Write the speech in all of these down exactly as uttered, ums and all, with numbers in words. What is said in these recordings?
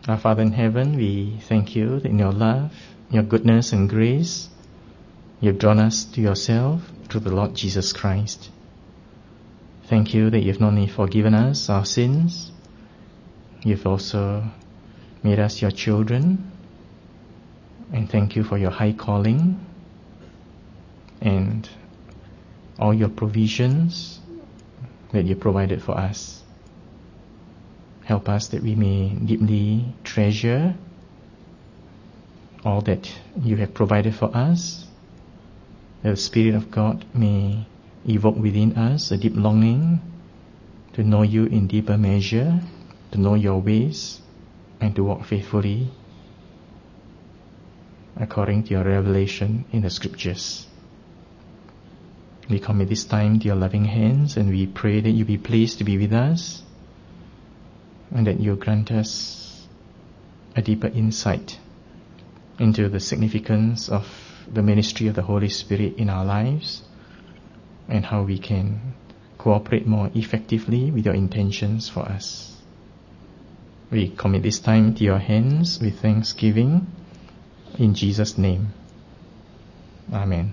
Our Father in heaven, we thank you that in your love, your goodness and grace, you've drawn us to yourself through the Lord Jesus Christ. Thank you that you've not only forgiven us our sins, you've also made us your children. And thank you for your high calling and all your provisions that you provided for us. Help us that we may deeply treasure all that you have provided for us, that the Spirit of God may evoke within us a deep longing to know you in deeper measure, to know your ways, and to walk faithfully according to your revelation in the Scriptures. We commit this time to your loving hands, and we pray that you be pleased to be with us, and that you grant us a deeper insight into the significance of the ministry of the Holy Spirit in our lives, and how we can cooperate more effectively with your intentions for us. We commit this time to your hands with thanksgiving, in Jesus' name. Amen.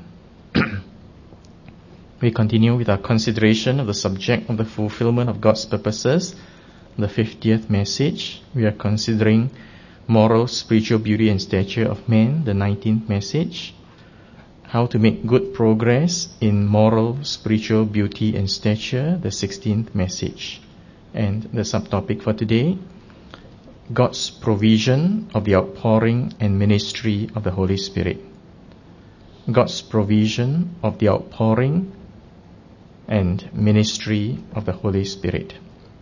We continue with our consideration of the subject of the fulfillment of God's purposes. The fiftieth message, we are considering moral, spiritual beauty and stature of man. The nineteenth message, how to make good progress in moral, spiritual beauty and stature. The sixteenth message. And the subtopic for today, God's provision of the outpouring and ministry of the Holy Spirit. God's provision of the outpouring and ministry of the Holy Spirit.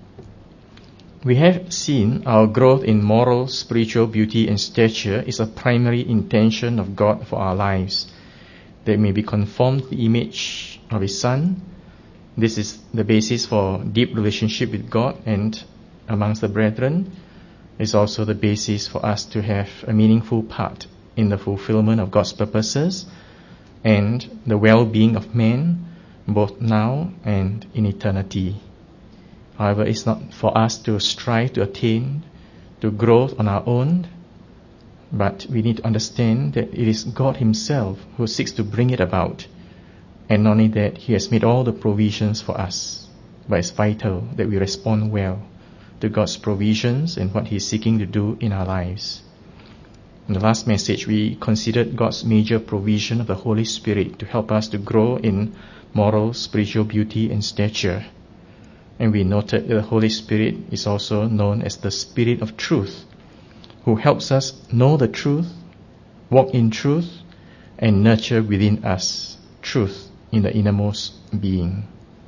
We have seen our growth in moral, spiritual beauty and stature is a primary intention of God for our lives. They may be conformed to the image of His Son. This is the basis for deep relationship with God and amongst the brethren. It's also the basis for us to have a meaningful part in the fulfillment of God's purposes and the well-being of man, both now and in eternity. However, it's not for us to strive to attain to growth on our own, but we need to understand that it is God Himself who seeks to bring it about. And not only that, He has made all the provisions for us, but it's vital that we respond well to God's provisions and what He is seeking to do in our lives. In the last message, we considered God's major provision of the Holy Spirit to help us to grow in moral, spiritual beauty and stature. And we noted that the Holy Spirit is also known as the Spirit of Truth, who helps us know the truth, walk in truth, and nurture within us truth in the innermost being.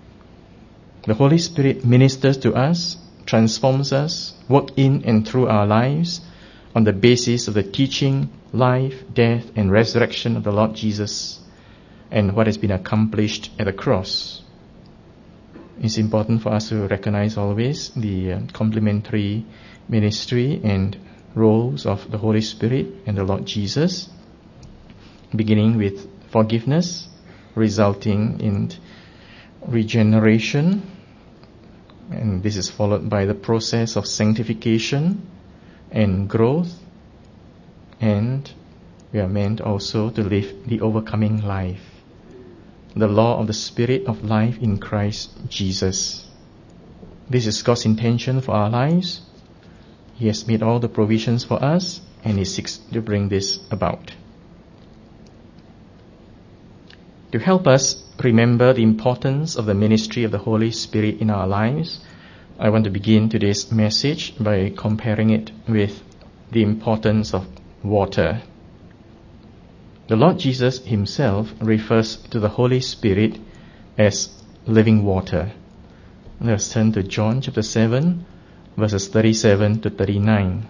The Holy Spirit ministers to us, transforms us, works in and through our lives on the basis of the teaching, life, death, and resurrection of the Lord Jesus and what has been accomplished at the cross. It's important for us to recognize always the uh, complementary ministry and roles of the Holy Spirit and the Lord Jesus, beginning with forgiveness, resulting in regeneration, and this is followed by the process of sanctification and growth, and we are meant also to live the overcoming life, the law of the Spirit of life in Christ Jesus. This is God's intention for our lives. He has made all the provisions for us, and He seeks to bring this about. To help us remember the importance of the ministry of the Holy Spirit in our lives, I want to begin today's message by comparing it with the importance of water. The Lord Jesus Himself refers to the Holy Spirit as living water. Let's turn to John chapter seven, verses thirty-seven to thirty-nine.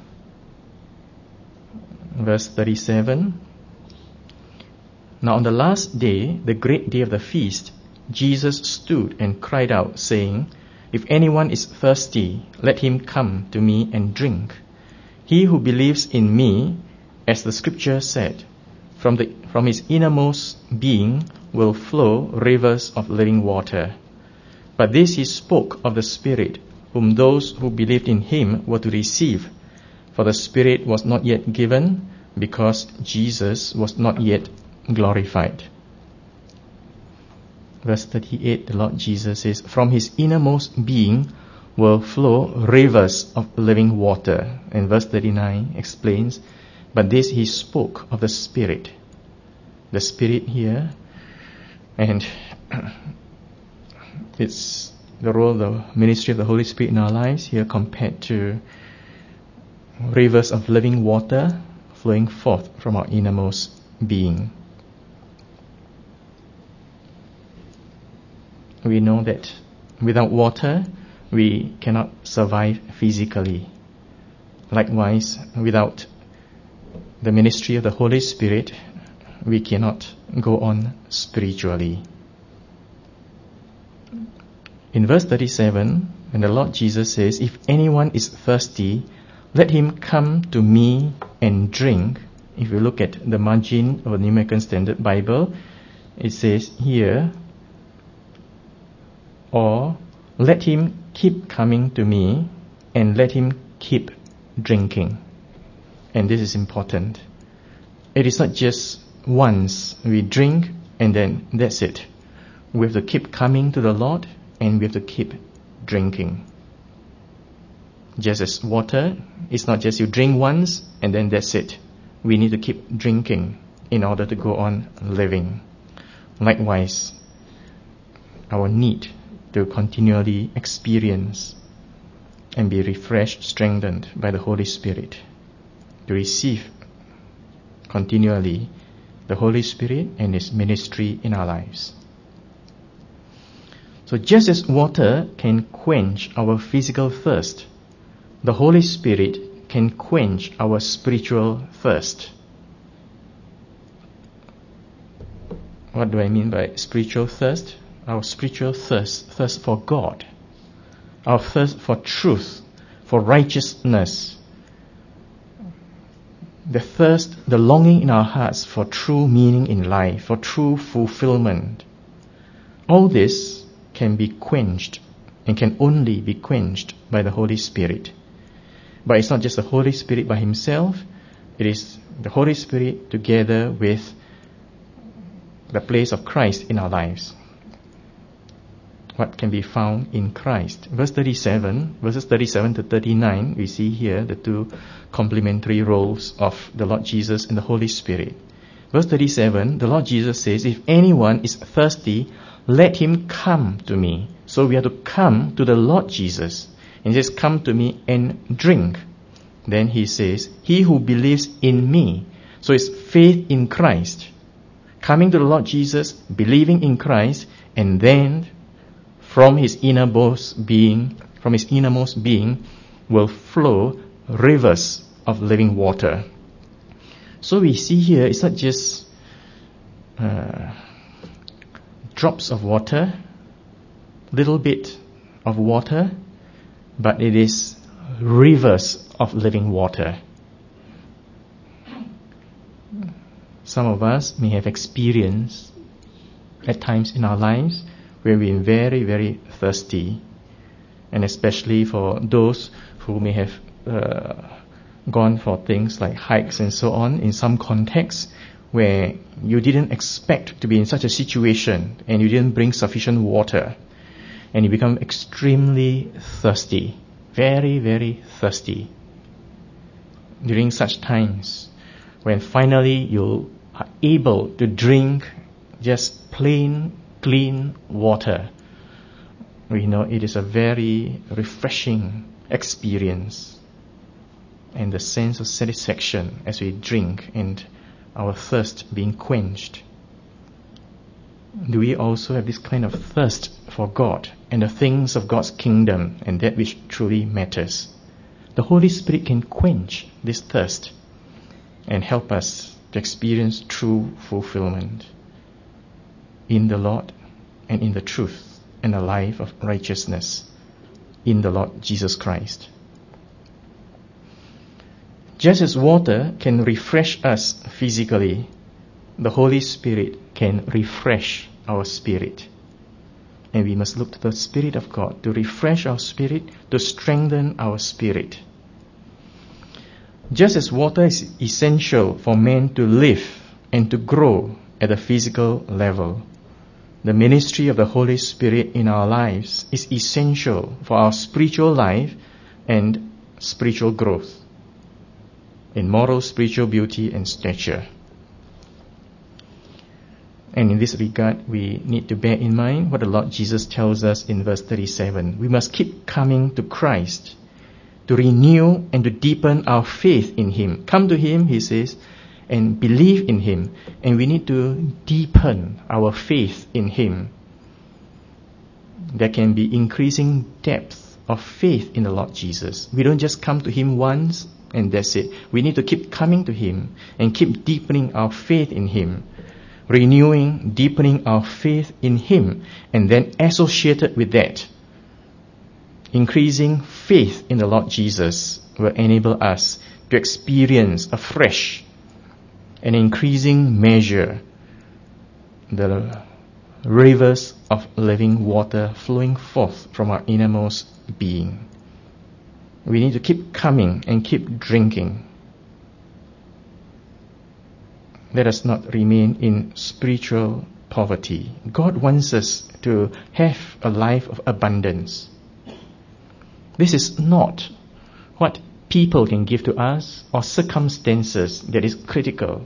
Verse thirty-seven. Now on the last day, the great day of the feast, Jesus stood and cried out, saying, "If anyone is thirsty, let him come to me and drink. He who believes in me, as the Scripture said, from the from his innermost being will flow rivers of living water." But this He spoke of the Spirit, whom those who believed in Him were to receive, For the Spirit was not yet given, because Jesus was not yet glorified. Verse thirty-eight, the Lord Jesus says, from his innermost being will flow rivers of living water. And verse thirty-nine explains, but this he spoke of the Spirit. The Spirit here, and it's the role, the ministry of the Holy Spirit in our lives here compared to rivers of living water flowing forth from our innermost being. We know that without water, we cannot survive physically. Likewise, without the ministry of the Holy Spirit, we cannot go on spiritually. In verse thirty-seven, when the Lord Jesus says, if anyone is thirsty, let him come to me and drink. If you look at the margin of the New American Standard Bible, it says here, or let him keep coming to me and let him keep drinking. And this is important. It is not just once we drink and then that's it. We have to keep coming to the Lord and we have to keep drinking. Just as water, it's not just you drink once and then that's it. We need to keep drinking in order to go on living. Likewise, our need to continually experience and be refreshed, strengthened by the Holy Spirit, to receive continually the Holy Spirit and His ministry in our lives. So just as water can quench our physical thirst, the Holy Spirit can quench our spiritual thirst. What do I mean by spiritual thirst? Our spiritual thirst, thirst for God, our thirst for truth, for righteousness, the thirst, the longing in our hearts for true meaning in life, for true fulfillment. All this can be quenched and can only be quenched by the Holy Spirit. But it's not just the Holy Spirit by Himself, it is the Holy Spirit together with the place of Christ in our lives. What can be found in Christ. Verse thirty-seven, verses thirty-seven to thirty-nine, we see here the two complementary roles of the Lord Jesus and the Holy Spirit. Verse thirty-seven, the Lord Jesus says, if anyone is thirsty, let him come to me. So we have to come to the Lord Jesus. And he says, come to me and drink. Then he says, he who believes in me. So it's faith in Christ. Coming to the Lord Jesus, believing in Christ, and then from his innermost being, from his innermost being will flow rivers of living water. So we see here, it's not just uh, drops of water, little bit of water, but it is rivers of living water. Some of us may have experienced at times in our lives where we're very, very thirsty, and especially for those who may have uh, gone for things like hikes and so on in some contexts where you didn't expect to be in such a situation and you didn't bring sufficient water, and you become extremely thirsty, very, very thirsty. During such times, when finally you are able to drink just plain, clean water, we know it is a very refreshing experience, and the sense of satisfaction as we drink and our thirst being quenched. Do we also have this kind of thirst for God and the things of God's kingdom and that which truly matters? The Holy Spirit can quench this thirst and help us to experience true fulfillment in the Lord and in the truth and the life of righteousness in the Lord Jesus Christ. Just as water can refresh us physically, the Holy Spirit can refresh our spirit. And we must look to the Spirit of God to refresh our spirit, to strengthen our spirit. Just as water is essential for man to live and to grow at a physical level, the ministry of the Holy Spirit in our lives is essential for our spiritual life and spiritual growth in moral, spiritual beauty and stature. And in this regard, we need to bear in mind what the Lord Jesus tells us in verse thirty-seven. We must keep coming to Christ to renew and to deepen our faith in Him. Come to Him, He says, and believe in Him. And we need to deepen our faith in Him. There can be increasing depth of faith in the Lord Jesus. We don't just come to Him once and that's it. We need to keep coming to Him and keep deepening our faith in Him. Renewing, deepening our faith in Him, and then associated with that, increasing faith in the Lord Jesus will enable us to experience afresh an increasing measure the rivers of living water flowing forth from our innermost being. We need to keep coming and keep drinking. Let us not remain in spiritual poverty. God wants us to have a life of abundance. This is not what people can give to us or circumstances that is critical.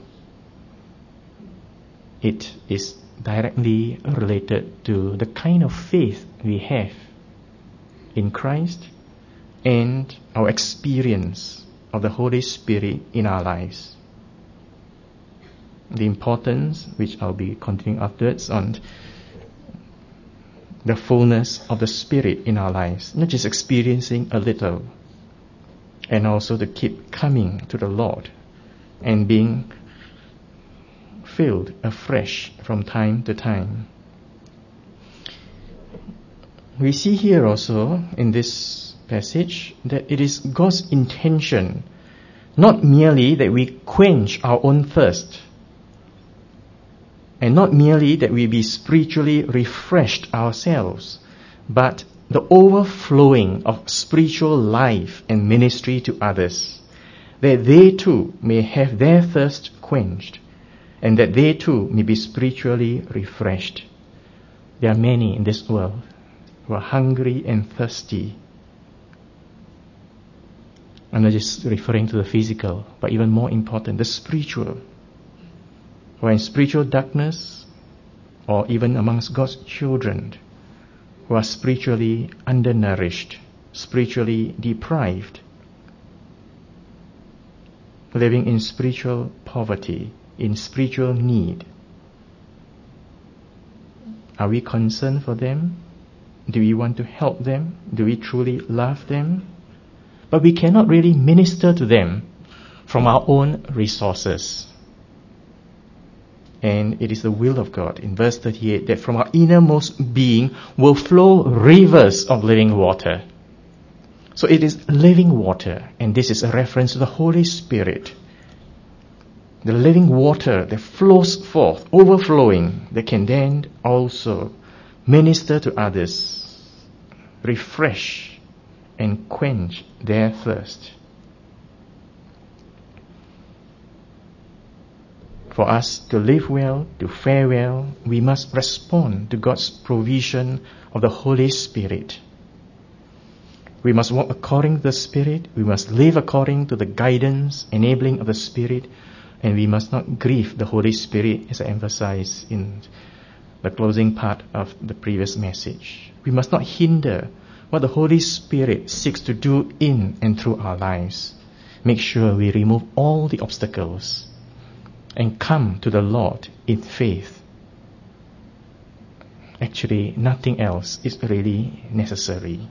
It is directly related to the kind of faith we have in Christ and our experience of the Holy Spirit in our lives. The importance, which I'll be continuing afterwards, on the fullness of the Spirit in our lives, not just experiencing a little, and also to keep coming to the Lord and being filled afresh from time to time. We see here also in this passage that it is God's intention not merely that we quench our own thirst, and not merely that we be spiritually refreshed ourselves, but the overflowing of spiritual life and ministry to others, that they too may have their thirst quenched, and that they too may be spiritually refreshed. There are many in this world who are hungry and thirsty. I'm not just referring to the physical, but even more important, the spiritual. Who are in spiritual darkness, or even amongst God's children, who are spiritually undernourished, spiritually deprived, living in spiritual poverty, in spiritual need. Are we concerned for them? Do we want to help them? Do we truly love them? But we cannot really minister to them from our own resources. And it is the will of God in verse thirty-eight that from our innermost being will flow rivers of living water. So it is living water, and this is a reference to the Holy Spirit. The living water that flows forth, overflowing, that can then also minister to others, refresh and quench their thirst. For us to live well, to fare well, we must respond to God's provision of the Holy Spirit. We must walk according to the Spirit. We must live according to the guidance, enabling of the Spirit. And we must not grieve the Holy Spirit, as I emphasized in the closing part of the previous message. We must not hinder what the Holy Spirit seeks to do in and through our lives. Make sure we remove all the obstacles and come to the Lord in faith. Actually, nothing else is really necessary.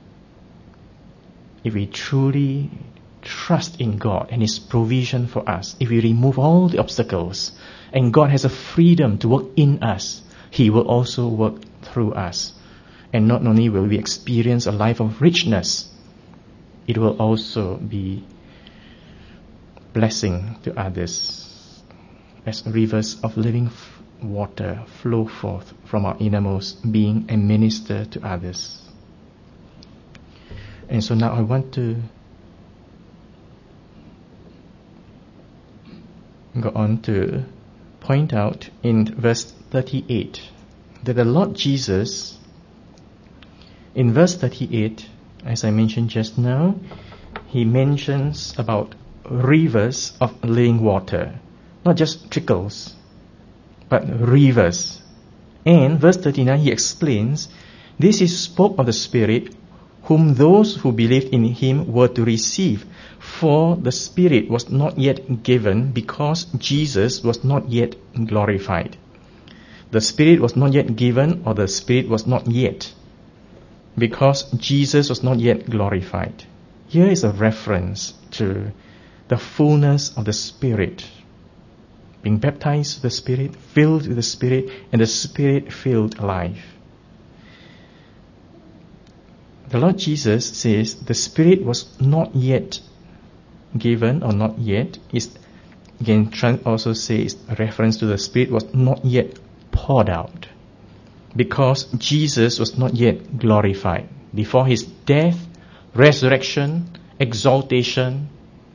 If we truly trust in God and His provision for us, if we remove all the obstacles, and God has a freedom to work in us, He will also work through us. And not only will we experience a life of richness, it will also be blessing to others, as rivers of living f- water flow forth from our innermost being and minister to others. And so now I want to go on to point out in verse thirty-eight that the Lord Jesus, in verse thirty-eight, as I mentioned just now, he mentions about rivers of living water, not just trickles, but rivers. And verse thirty-nine, he explains, this is spoke of the Spirit, whom those who believed in him were to receive. For the Spirit was not yet given because Jesus was not yet glorified. The Spirit was not yet given, or the Spirit was not yet, because Jesus was not yet glorified. Here is a reference to the fullness of the Spirit. Being baptized with the Spirit, filled with the Spirit, and the Spirit-filled life. The Lord Jesus says the Spirit was not yet given, or not yet, is again also says a reference to the Spirit was not yet poured out, because Jesus was not yet glorified. Before his death, resurrection, exaltation,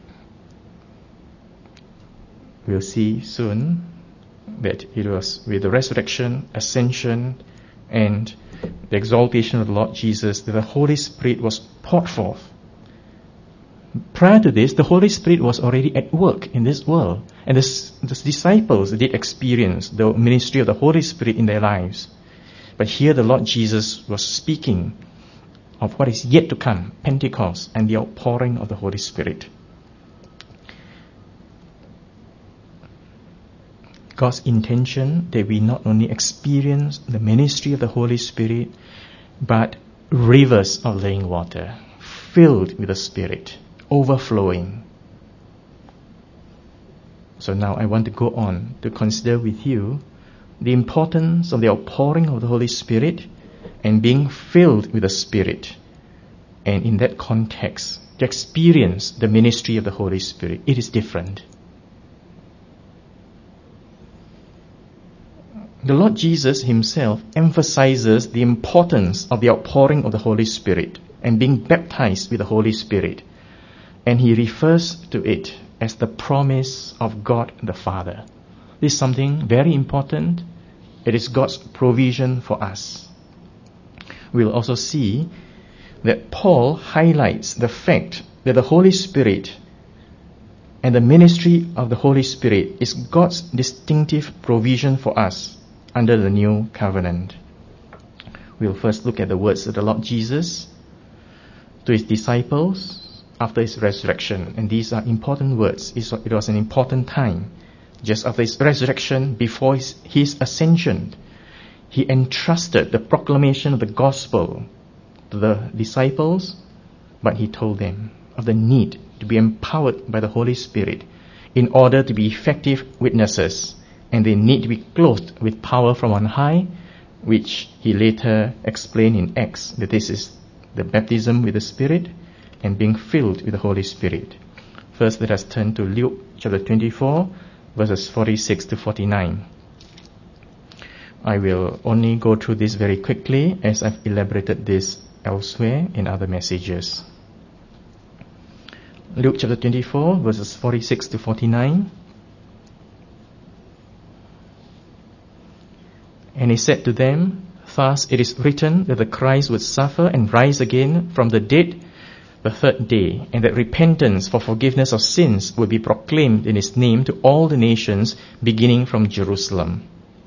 we'll see soon that it was with the resurrection, ascension, and the exaltation of the Lord Jesus that the Holy Spirit was poured forth. Prior to this, the Holy Spirit was already at work in this world, and the, the disciples did experience the ministry of the Holy Spirit in their lives. But here the Lord Jesus was speaking of what is yet to come, Pentecost, and the outpouring of the Holy Spirit. God's intention that we not only experience the ministry of the Holy Spirit, but rivers of living water, filled with the Spirit, overflowing. So now I want to go on to consider with you the importance of the outpouring of the Holy Spirit and being filled with the Spirit. And in that context, to experience the ministry of the Holy Spirit, it is different. The Lord Jesus himself emphasizes the importance of the outpouring of the Holy Spirit and being baptized with the Holy Spirit. And he refers to it as the promise of God the Father. This is something very important. It is God's provision for us. We'll also see that Paul highlights the fact that the Holy Spirit and the ministry of the Holy Spirit is God's distinctive provision for us under the new covenant. We'll first look at the words of the Lord Jesus to his disciples after his resurrection. And these are important words. It was an important time. Just after his resurrection, before his, his ascension, he entrusted the proclamation of the gospel to the disciples, but he told them of the need to be empowered by the Holy Spirit in order to be effective witnesses. And they need to be clothed with power from on high, which he later explained in Acts, that this is the baptism with the Spirit and being filled with the Holy Spirit. First, let us turn to Luke chapter twenty-four, verses forty-six to forty-nine. I will only go through this very quickly, as I've elaborated this elsewhere in other messages. Luke chapter twenty-four, verses forty-six to forty-nine. And he said to them, thus it is written that the Christ would suffer and rise again from the dead the third day, and that repentance for forgiveness of sins would be proclaimed in his name to all the nations, beginning from Jerusalem.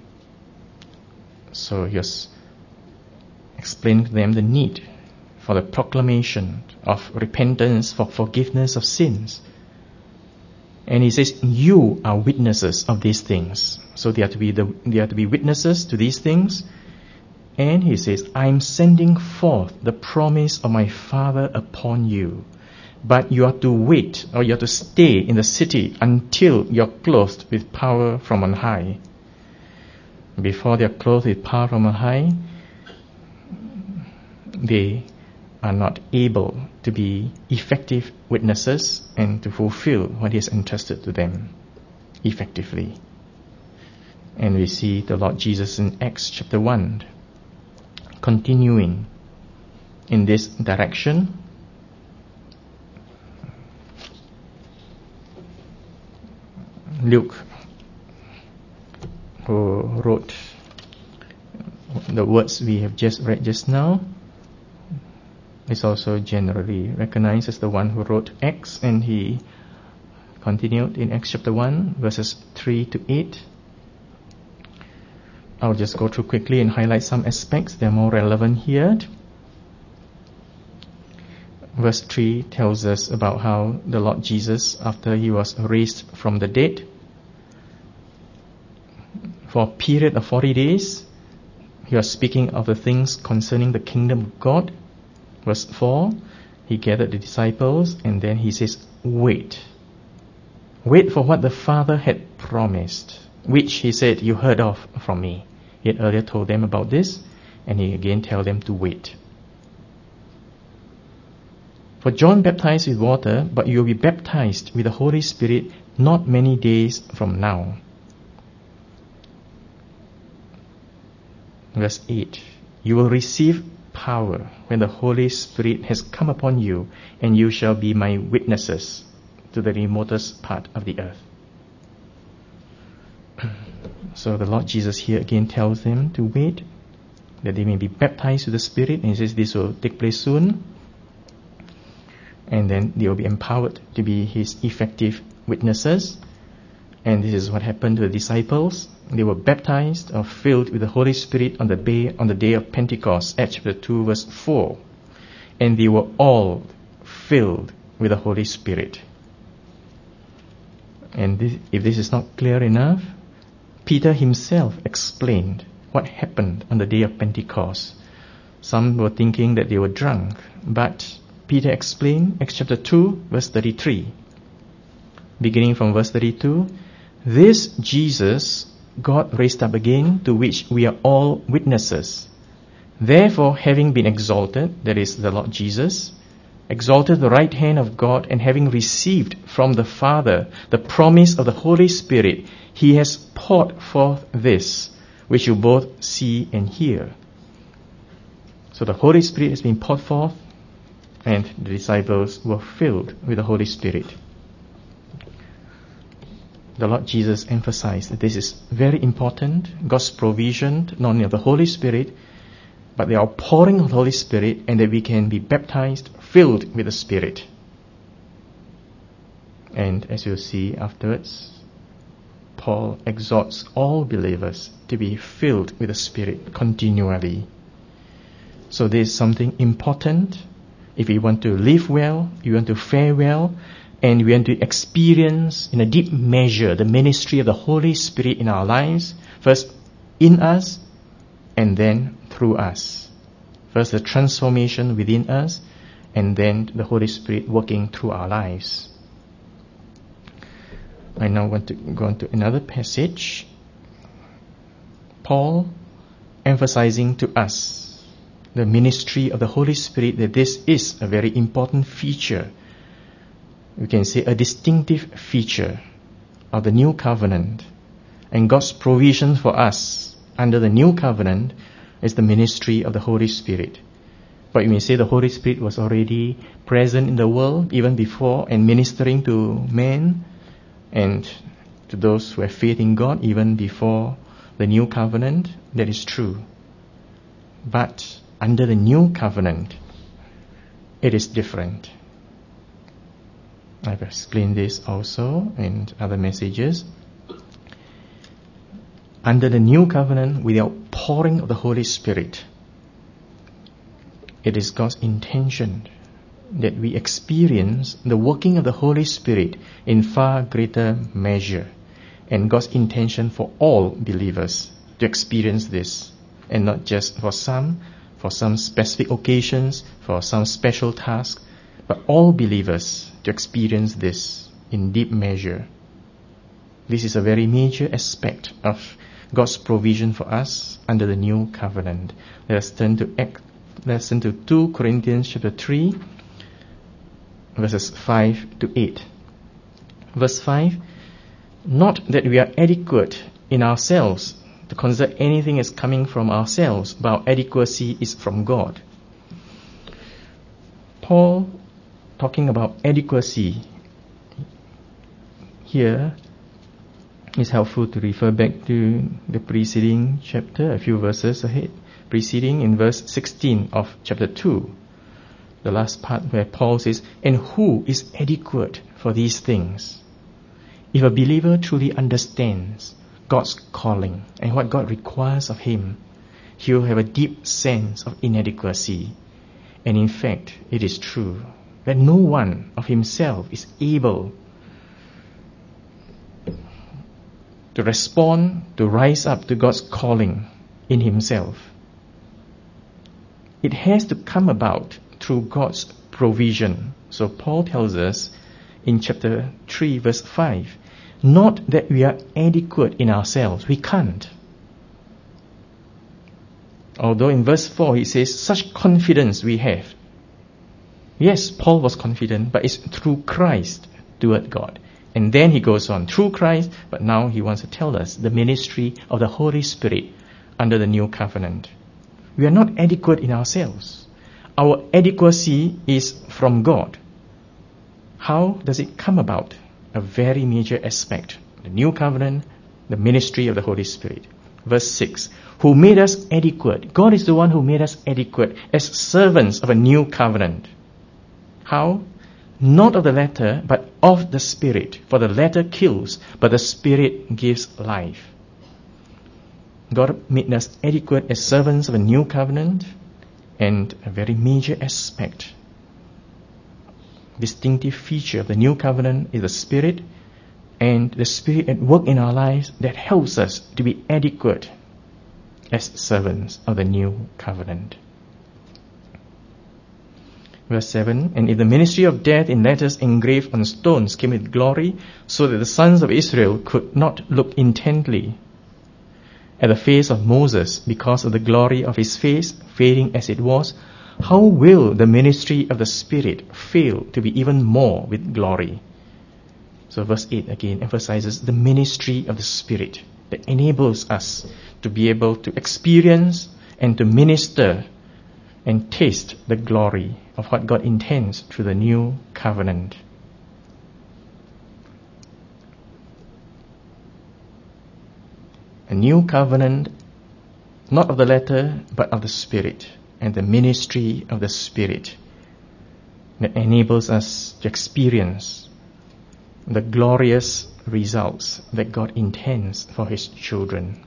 So he was explaining to them the need for the proclamation of repentance for forgiveness of sins. And he says, you are witnesses of these things. So they are to be the, they are to be witnesses to these things. And he says, I am sending forth the promise of my Father upon you. But you are to wait, or you are to stay in the city until you are clothed with power from on high. Before they are clothed with power from on high, they are not able to be effective witnesses and to fulfill what he has entrusted to them effectively. And we see the Lord Jesus in Acts chapter one continuing in this direction. Luke, who wrote the words we have just read just now, is also generally recognized as the one who wrote Acts, and he continued in Acts chapter one, verses three to eight. I'll just go through quickly and highlight some aspects that are more relevant here. Verse three tells us about how the Lord Jesus, after he was raised from the dead, for a period of forty days, he was speaking of the things concerning the kingdom of God. Verse four, he gathered the disciples, and then he says, wait. Wait for what the Father had promised, which he said, you heard of from me. He had earlier told them about this, and he again tells them to wait. For John baptized with water, but you will be baptized with the Holy Spirit not many days from now. Verse eight, you will receive power when the Holy Spirit has come upon you, and you shall be my witnesses to the remotest part of the earth. So the Lord Jesus here again tells them to wait, that they may be baptized with the Spirit, and he says this will take place soon, and then they will be empowered to be his effective witnesses. And this is what happened to the disciples. They were baptized or filled with the Holy Spirit on the day, on the day of Pentecost, Acts chapter two, verse four. And they were all filled with the Holy Spirit. And this, if this is not clear enough, Peter himself explained what happened on the day of Pentecost. Some were thinking that they were drunk, but Peter explained, Acts chapter two, verse thirty-three. Beginning from verse thirty-two, this Jesus God raised up again, to which we are all witnesses. Therefore, having been exalted, that is the Lord Jesus, exalted the right hand of God, and having received from the Father the promise of the Holy Spirit, he has poured forth this, which you both see and hear. So the Holy Spirit has been poured forth, and the disciples were filled with the Holy Spirit. The Lord Jesus emphasized that this is very important. God's provision, not only of the Holy Spirit, but the outpouring of the Holy Spirit, and that we can be baptized, filled with the Spirit. And as you'll see afterwards, Paul exhorts all believers to be filled with the Spirit continually. So this is something important. If we want to live well, we want to fare well, and we want to experience in a deep measure the ministry of the Holy Spirit in our lives, first in us and then through us. First the transformation within us, and then the Holy Spirit working through our lives. I now want to go on to another passage. Paul emphasizing to us the ministry of the Holy Spirit, that this is a very important feature, we can say a distinctive feature of the new covenant. And God's provision for us under the new covenant is the ministry of the Holy Spirit. But you may say the Holy Spirit was already present in the world even before, and ministering to men and to those who have faith in God even before the new covenant. That is true. But under the new covenant, it is different. I've explained this also in other messages. Under the new covenant, with the outpouring of the Holy Spirit, it is God's intention that we experience the working of the Holy Spirit in far greater measure, and God's intention for all believers to experience this, and not just for some, for some specific occasions, for some special task, but all believers to experience this in deep measure. This is a very major aspect of God's provision for us under the new covenant. Let us turn to Act, let us turn to two Corinthians chapter three, verses five to eight. Verse five, not that we are adequate in ourselves to consider anything as coming from ourselves, but our adequacy is from God. Paul, talking about adequacy here, it's helpful to refer back to the preceding chapter, a few verses ahead, preceding in verse sixteen of chapter two, the last part where Paul says, "And who is adequate for these things?" If a believer truly understands God's calling and what God requires of him, he will have a deep sense of inadequacy. And in fact, it is true that no one of himself is able to respond, to rise up to God's calling in himself. It has to come about through God's provision. So Paul tells us in chapter three, verse five, not that we are adequate in ourselves. We can't. Although in verse four he says, such confidence we have. Yes, Paul was confident, but it's through Christ toward God. And then he goes on, through Christ, but now he wants to tell us the ministry of the Holy Spirit under the new covenant. We are not adequate in ourselves. Our adequacy is from God. How does it come about? A very major aspect. The new covenant, the ministry of the Holy Spirit. Verse six, who made us adequate. God is the one who made us adequate as servants of a new covenant. How? Not of the letter, but of the Spirit. For the letter kills, but the Spirit gives life. God made us adequate as servants of a new covenant, and a very major aspect, distinctive feature of the new covenant is the Spirit, and the Spirit at work in our lives that helps us to be adequate as servants of the new covenant. Verse seven, and if the ministry of death in letters engraved on stones came with glory, so that the sons of Israel could not look intently at the face of Moses because of the glory of his face, fading as it was, how will the ministry of the Spirit fail to be even more with glory? So verse eight again emphasizes the ministry of the Spirit that enables us to be able to experience and to minister and taste the glory of what God intends through the new covenant. A new covenant, not of the letter, but of the Spirit, and the ministry of the Spirit that enables us to experience the glorious results that God intends for His children.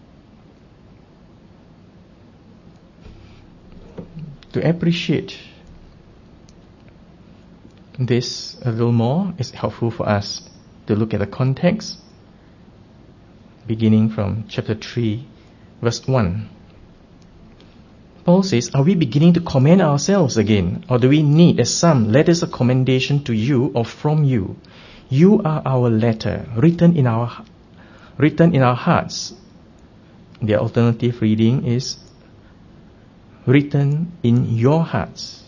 To appreciate this a little more, it's helpful for us to look at the context, beginning from chapter three, verse one. Paul says, are we beginning to commend ourselves again, or do we need, as some, letters of commendation to you or from you? You are our letter, written in our written in our hearts. The alternative reading is written in your hearts,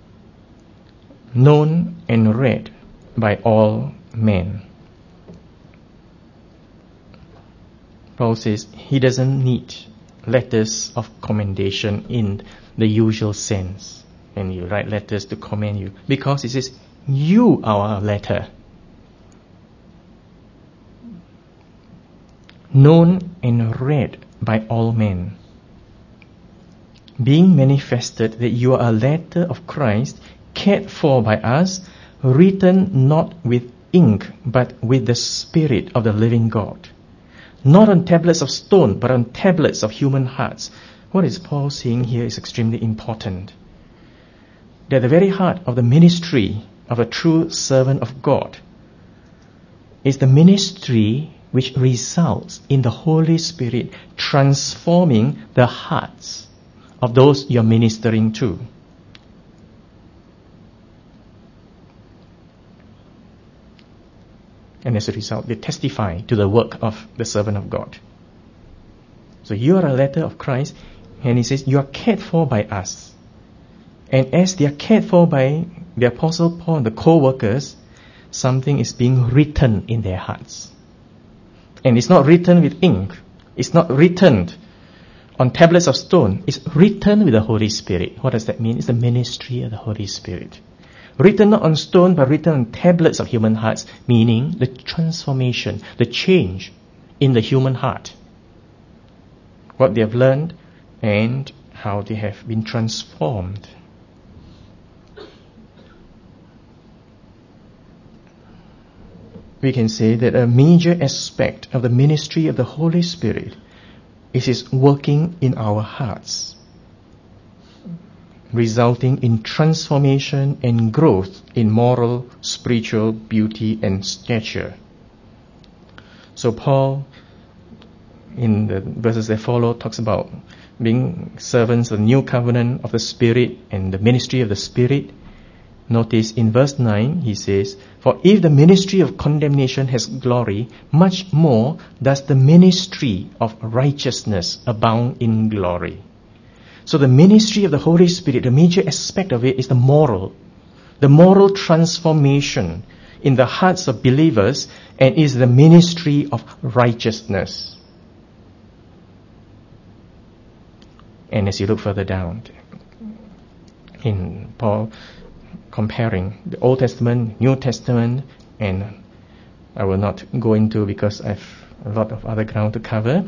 known and read by all men. Paul says he doesn't need letters of commendation in the usual sense when you write letters to commend you, because he says you are our letter, known and read by all men, being manifested that you are a letter of Christ, cared for by us, written not with ink, but with the Spirit of the living God. Not on tablets of stone, but on tablets of human hearts. What is Paul saying here is extremely important. That the very heart of the ministry of a true servant of God is the ministry which results in the Holy Spirit transforming the hearts of those you're ministering to. And as a result, they testify to the work of the servant of God. So you are a letter of Christ, and he says, you are cared for by us. And as they are cared for by the Apostle Paul and the co-workers, something is being written in their hearts. And it's not written with ink. It's not written on tablets of stone. It's written with the Holy Spirit. What does that mean? It's the ministry of the Holy Spirit. Written not on stone, but written on tablets of human hearts, meaning the transformation, the change in the human heart, what they have learned and how they have been transformed. We can say that a major aspect of the ministry of the Holy Spirit is His working in our hearts, resulting in transformation and growth in moral, spiritual beauty and stature. So Paul, in the verses that follow, talks about being servants of the new covenant of the Spirit and the ministry of the Spirit. Notice in verse nine, he says, "For if the ministry of condemnation has glory, much more does the ministry of righteousness abound in glory." So the ministry of the Holy Spirit, the major aspect of it is the moral, the moral transformation in the hearts of believers, and is the ministry of righteousness. And as you look further down, in Paul comparing the Old Testament, New Testament, and I will not go into because I have a lot of other ground to cover.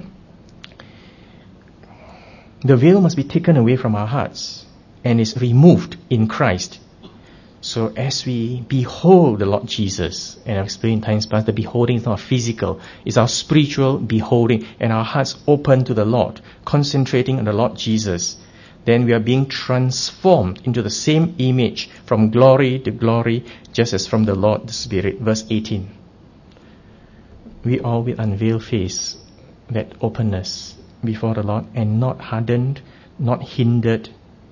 The veil must be taken away from our hearts and is removed in Christ. So as we behold the Lord Jesus, and I've explained times past, the beholding is not physical, it's our spiritual beholding, and our hearts open to the Lord, concentrating on the Lord Jesus, then we are being transformed into the same image from glory to glory, just as from the Lord the Spirit. Verse eighteen. We all with unveiled face, that openness before the Lord, and not hardened, not hindered.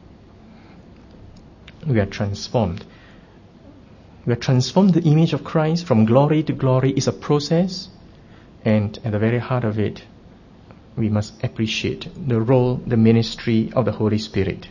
We are transformed. We are transformed the image of Christ from glory to glory is a process, and at the very heart of it, we must appreciate the role, the ministry of the Holy Spirit.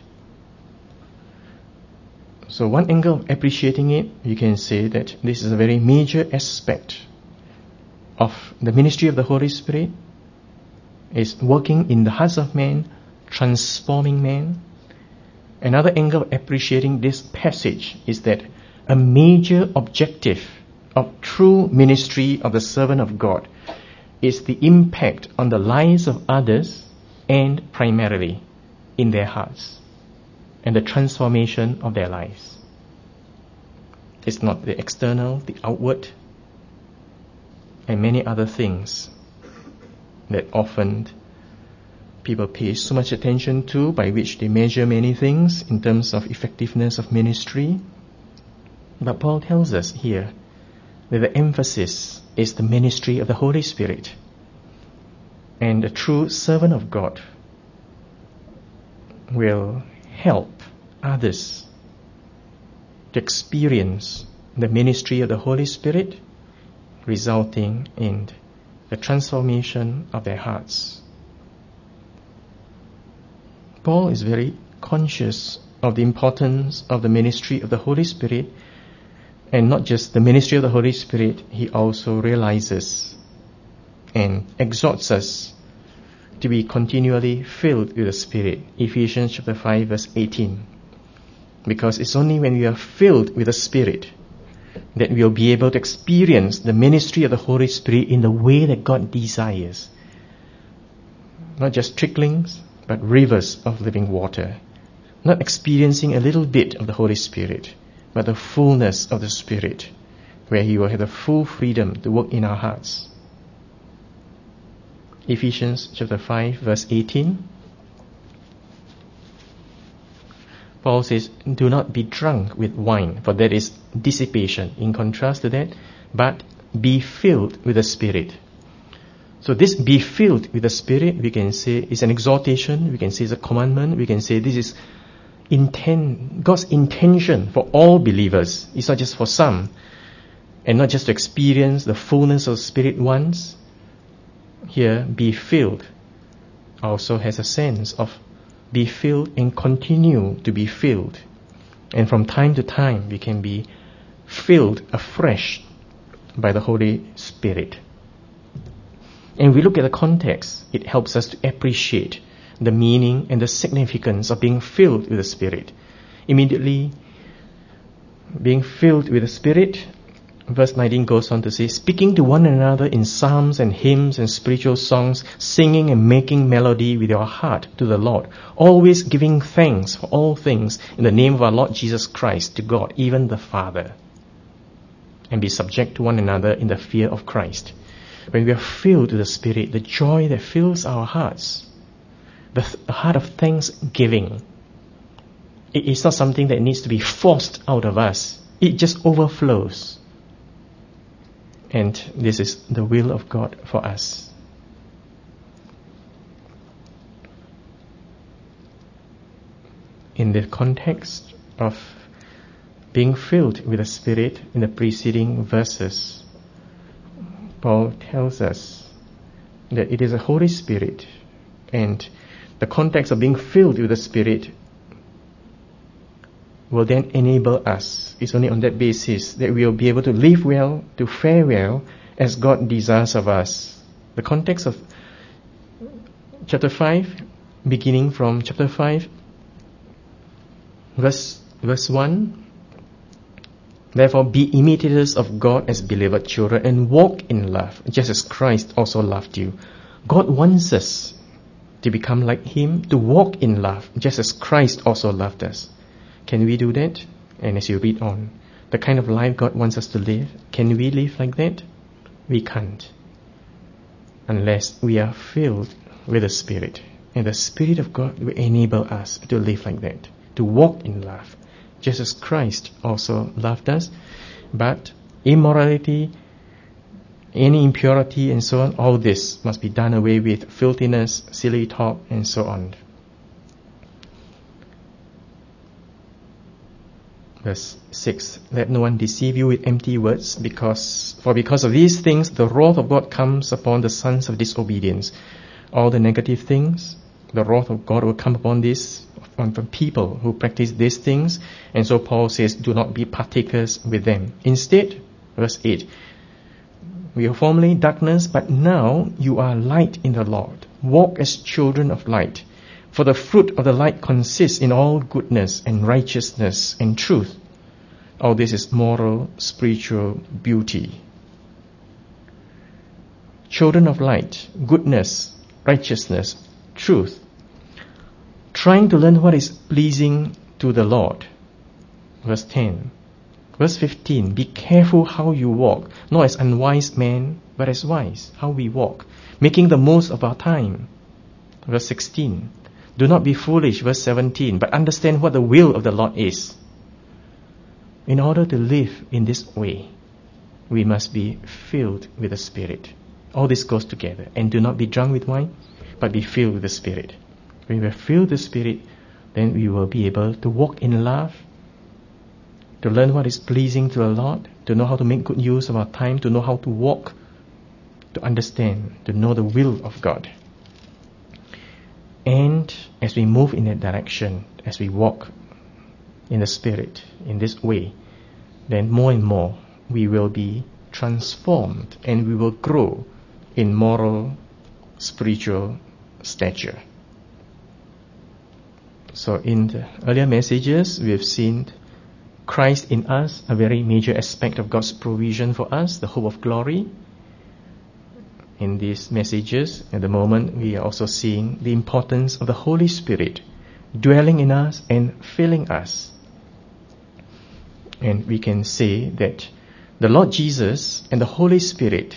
So one angle of appreciating it, you can say that this is a very major aspect of the ministry of the Holy Spirit, is working in the hearts of men, transforming men. Another angle of appreciating this passage is that a major objective of true ministry of the servant of God is the impact on the lives of others, and primarily in their hearts, and the transformation of their lives. It's not the external, the outward, and many other things that often people pay so much attention to, by which they measure many things in terms of effectiveness of ministry. But Paul tells us here that the emphasis is the ministry of the Holy Spirit. And a true servant of God will help others to experience the ministry of the Holy Spirit, resulting in the transformation of their hearts. Paul is very conscious of the importance of the ministry of the Holy Spirit, and not just the ministry of the Holy Spirit, he also realizes and exhorts us to be continually filled with the Spirit. Ephesians chapter five verse eighteen. Because it's only when we are filled with the Spirit that we'll be able to experience the ministry of the Holy Spirit in the way that God desires. Not just tricklings, but rivers of living water. Not experiencing a little bit of the Holy Spirit, but the fullness of the Spirit, where He will have the full freedom to work in our hearts. Ephesians chapter five verse eighteen. Paul says, "Do not be drunk with wine, for that is dissipation." In contrast to that, but be filled with the Spirit. So this "be filled with the Spirit," we can say is an exhortation, we can say is a commandment, we can say this is intent, God's intention for all believers. It's not just for some, and not just to experience the fullness of the Spirit once. Here, "be filled" also has a sense of be filled and continue to be filled. And from time to time, we can be filled afresh by the Holy Spirit. And we look at the context, it helps us to appreciate the meaning and the significance of being filled with the Spirit. Immediately, being filled with the Spirit Verse nineteen goes on to say, speaking to one another in psalms and hymns and spiritual songs, singing and making melody with your heart to the Lord, always giving thanks for all things in the name of our Lord Jesus Christ to God, even the Father. And be subject to one another in the fear of Christ. When we are filled with the Spirit, the joy that fills our hearts, the, th- the heart of thanksgiving, it is not something that needs to be forced out of us. It just overflows. And this is the will of God for us. In the context of being filled with the Spirit in the preceding verses, Paul tells us that it is the Holy Spirit, and the context of being filled with the Spirit will then enable us. It's only on that basis that we will be able to live well, to fare well, as God desires of us. The context of chapter five, beginning from chapter five, verse, verse one, therefore be imitators of God as beloved children and walk in love, just as Christ also loved you. God wants us to become like Him, to walk in love, just as Christ also loved us. Can we do that? And as you read on, the kind of life God wants us to live, can we live like that? We can't. Unless we are filled with the Spirit. And the Spirit of God will enable us to live like that, to walk in love, just as Christ also loved us. But immorality, any impurity and so on, all this must be done away with. Filthiness, silly talk, and so on. Verse six, let no one deceive you with empty words, because for because of these things the wrath of God comes upon the sons of disobedience. All the negative things, the wrath of God will come upon this, on the people who practice these things. And so Paul says, do not be partakers with them. Instead, verse eight, we were formerly darkness, but now you are light in the Lord. Walk as children of light. For the fruit of the light consists in all goodness and righteousness and truth. All this is moral, spiritual beauty. Children of light, goodness, righteousness, truth. Trying to learn what is pleasing to the Lord. Verse ten. Verse fifteen. Be careful how you walk, not as unwise men, but as wise. How we walk, making the most of our time. Verse sixteen. Do not be foolish, verse seventeen, but understand what the will of the Lord is. In order to live in this way, we must be filled with the Spirit. All this goes together. And do not be drunk with wine, but be filled with the Spirit. When we are filled with the Spirit, then we will be able to walk in love, to learn what is pleasing to the Lord, to know how to make good use of our time, to know how to walk, to understand, to know the will of God. And as we move in that direction, as we walk in the Spirit, in this way, then more and more we will be transformed and we will grow in moral, spiritual stature. So in the earlier messages, we have seen Christ in us, a very major aspect of God's provision for us, the hope of glory. In these messages, at the moment, we are also seeing the importance of the Holy Spirit dwelling in us and filling us. And we can say that the Lord Jesus and the Holy Spirit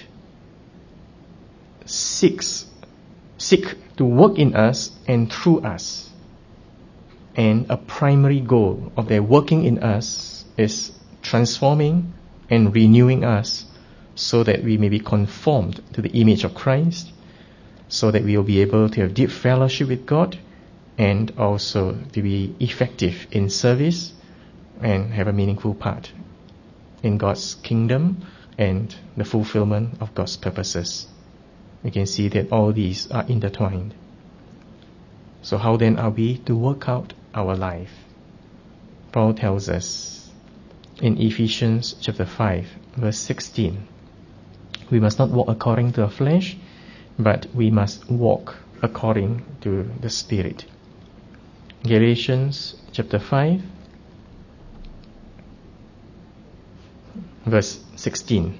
seeks, seek to work in us and through us. And a primary goal of their working in us is transforming and renewing us, so that we may be conformed to the image of Christ, so that we will be able to have deep fellowship with God, and also to be effective in service and have a meaningful part in God's kingdom and the fulfillment of God's purposes. We can see that all these are intertwined. So how then are we to work out our life? Paul tells us in Ephesians chapter five, verse sixteen, we must not walk according to the flesh, but we must walk according to the Spirit. Galatians chapter five, verse sixteen.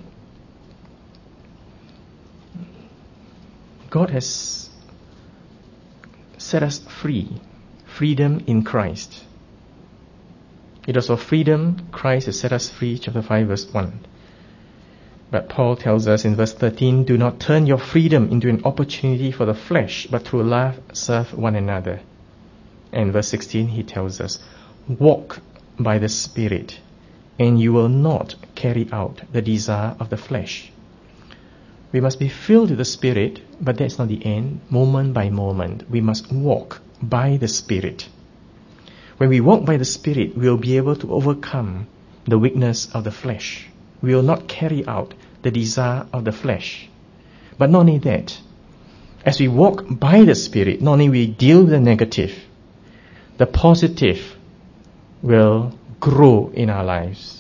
God has set us free. Freedom in Christ. It was for freedom Christ has set us free, chapter five, verse one. But Paul tells us in verse thirteen, do not turn your freedom into an opportunity for the flesh, but through love serve one another. And verse sixteen, he tells us, walk by the Spirit, and you will not carry out the desire of the flesh. We must be filled with the Spirit, but that's not the end. Moment by moment, we must walk by the Spirit. When we walk by the Spirit, we will be able to overcome the weakness of the flesh. We will not carry out the desire of the flesh. But not only that, as we walk by the Spirit, not only we deal with the negative, the positive will grow in our lives.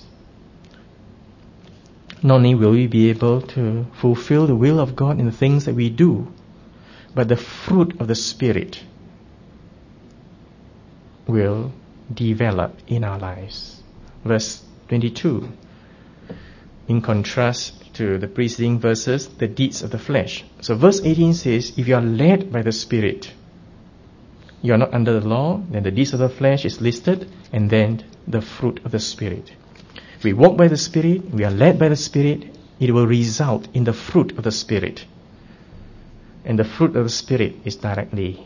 Not only will we be able to fulfill the will of God in the things that we do, but the fruit of the Spirit will develop in our lives. Verse twenty-two, in contrast to the preceding verses, the deeds of the flesh. So verse eighteen says, if you are led by the Spirit, you are not under the law, then the deeds of the flesh is listed, and then the fruit of the Spirit. We walk by the Spirit, we are led by the Spirit, it will result in the fruit of the Spirit. And the fruit of the Spirit is directly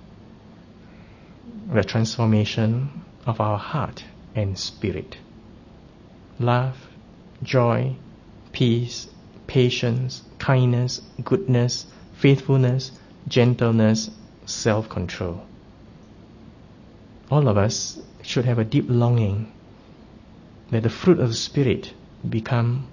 the transformation of our heart and spirit. Love, joy, peace, patience, kindness, goodness, faithfulness, gentleness, self-control. All of us should have a deep longing that the fruit of the Spirit become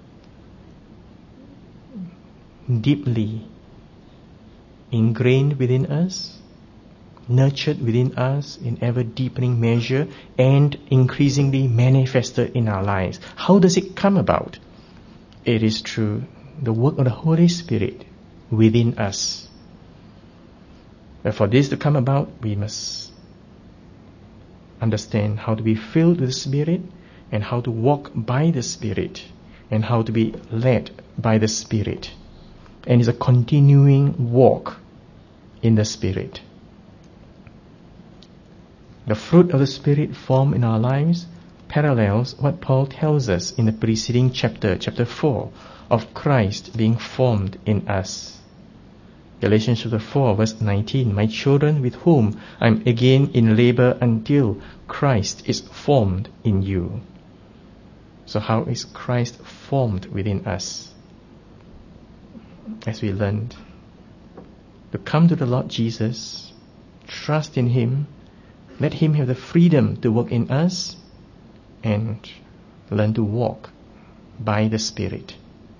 deeply ingrained within us, nurtured within us in ever deepening measure, and increasingly manifested in our lives. How does it come about? It is through the work of the Holy Spirit within us. But for this to come about, we must understand how to be filled with the Spirit, and how to walk by the Spirit, and how to be led by the Spirit. And it's a continuing walk in the Spirit. The fruit of the Spirit formed in our lives parallels what Paul tells us in the preceding chapter, chapter four, of Christ being formed in us. Galatians chapter four, verse nineteen, my children with whom I am again in labor until Christ is formed in you. So how is Christ formed within us? As we learned to come to the Lord Jesus, trust in Him, let Him have the freedom to work in us, and learn to walk by the Spirit.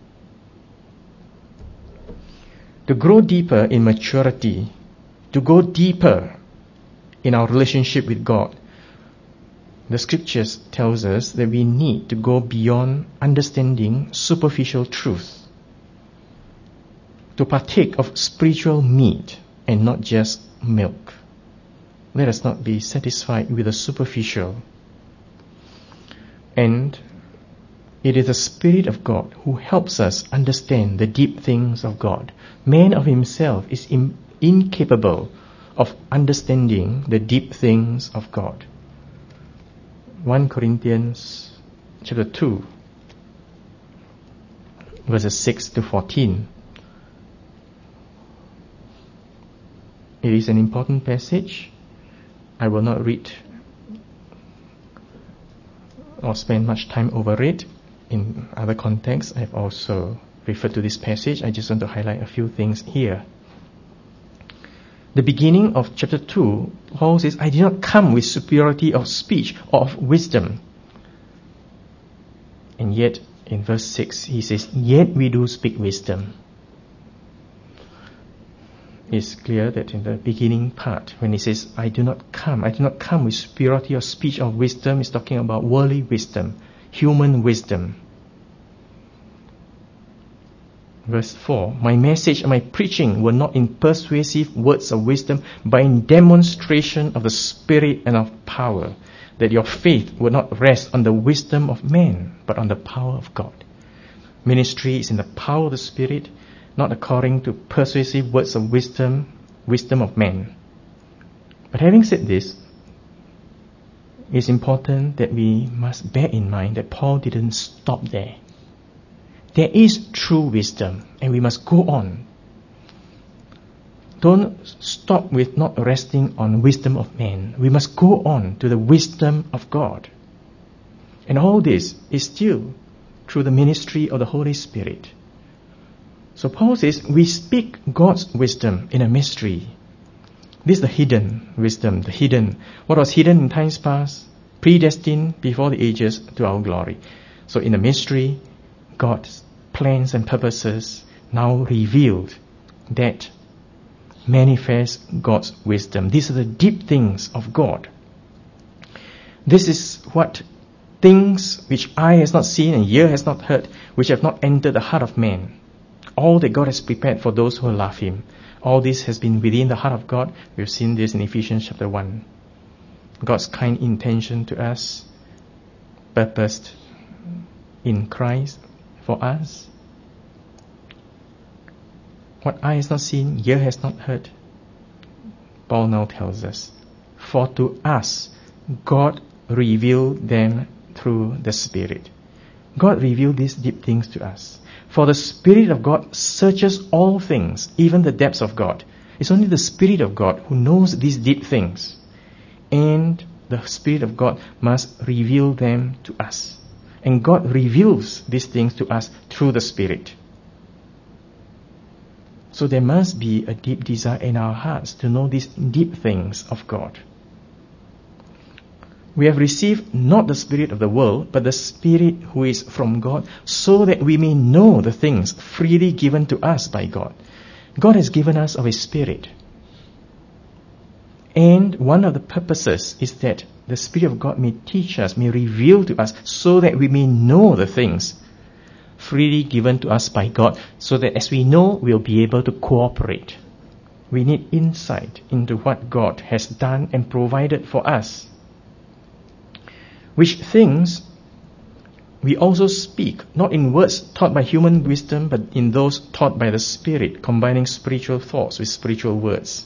To grow deeper in maturity, to go deeper in our relationship with God, the Scriptures tells us that we need to go beyond understanding superficial truth, to partake of spiritual meat and not just milk. Let us not be satisfied with the superficial. And it is the Spirit of God who helps us understand the deep things of God. Man of himself is in, incapable of understanding the deep things of God. First Corinthians chapter two, verses six to fourteen. It is an important passage. I will not read or spend much time over it. In other contexts, I've also referred to this passage. I just want to highlight a few things here. The beginning of chapter two, Paul says, I did not come with superiority of speech or of wisdom. And yet, in verse six, he says, yet we do speak wisdom. It's clear that in the beginning part, when he says, I do not come, I do not come with superiority of speech or wisdom, he's talking about worldly wisdom, human wisdom. Verse four, my message and my preaching were not in persuasive words of wisdom, but in demonstration of the Spirit and of power. that your faith would not rest on the wisdom of man, but on the power of God. Ministry is in the power of the Spirit, not according to persuasive words of wisdom, wisdom of man. But having said this, it's important that we must bear in mind that Paul didn't stop there. There is true wisdom, and we must go on. Don't stop with not resting on wisdom of man. We must go on to the wisdom of God. And all this is still through the ministry of the Holy Spirit. So Paul says, we speak God's wisdom in a mystery. This is the hidden wisdom, the hidden. What was hidden in times past, predestined before the ages to our glory. So in the mystery, God's plans and purposes now revealed that manifest God's wisdom. These are the deep things of God. This is what things which eye has not seen and ear has not heard, which have not entered the heart of man. All that God has prepared for those who love Him. All this has been within the heart of God. We've seen this in Ephesians chapter one. God's kind intention to us, purposed in Christ for us. What eye has not seen, ear has not heard. Paul now tells us, for to us, God revealed them through the Spirit. God revealed these deep things to us. For the Spirit of God searches all things, even the depths of God. It's only the Spirit of God who knows these deep things. And the Spirit of God must reveal them to us. And God reveals these things to us through the Spirit. So there must be a deep desire in our hearts to know these deep things of God. We have received not the spirit of the world, but the Spirit who is from God, so that we may know the things freely given to us by God. God has given us of His Spirit. And one of the purposes is that the Spirit of God may teach us, may reveal to us, so that we may know the things freely given to us by God, so that as we know, we'll be able to cooperate. We need insight into what God has done and provided for us. Which things we also speak, not in words taught by human wisdom, but in those taught by the Spirit, combining spiritual thoughts with spiritual words.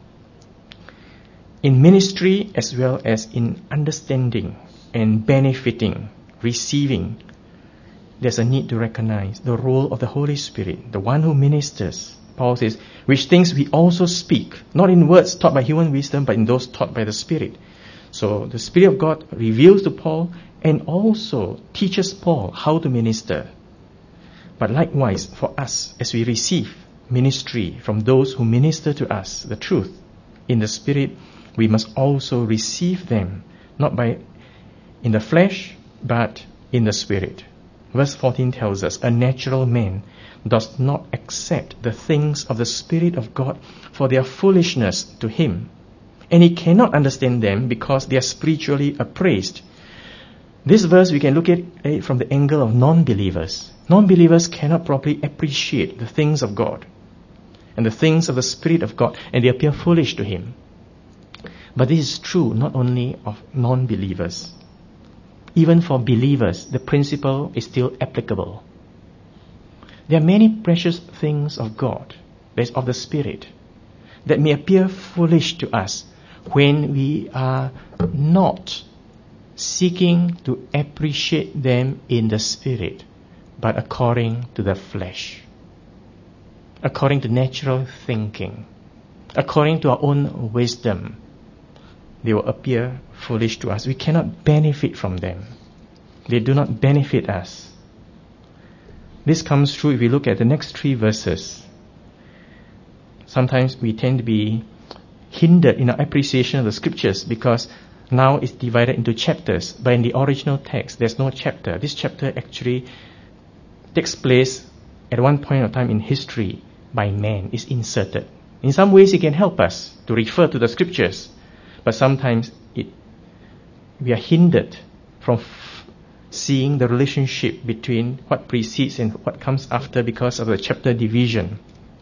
In ministry as well as in understanding and benefiting, receiving, there's a need to recognize the role of the Holy Spirit, the one who ministers. Paul says, which things we also speak, not in words taught by human wisdom, but in those taught by the Spirit. So the Spirit of God reveals to Paul and also teaches Paul how to minister. But likewise for us, as we receive ministry from those who minister to us, the truth in the Spirit, we must also receive them, not by in the flesh, but in the Spirit. Verse fourteen tells us, a natural man does not accept the things of the Spirit of God, for they are foolishness to him. And he cannot understand them because they are spiritually appraised. This verse we can look at it from the angle of non-believers. Non-believers cannot properly appreciate the things of God and the things of the Spirit of God, and they appear foolish to him. But this is true not only of non-believers. Even for believers, the principle is still applicable. There are many precious things of God, that is of the Spirit, that may appear foolish to us when we are not seeking to appreciate them in the Spirit, but according to the flesh, according to natural thinking, according to our own wisdom. They will appear foolish to us. We cannot benefit from them. They do not benefit us. This comes true if we look at the next three verses. Sometimes we tend to be hindered in our appreciation of the scriptures because now it's divided into chapters, but in the original text there's no chapter. This chapter actually takes place at one point of time in history by man, is inserted. In some ways it can help us to refer to the scriptures, but sometimes it, we are hindered from f- seeing the relationship between what precedes and what comes after because of the chapter division.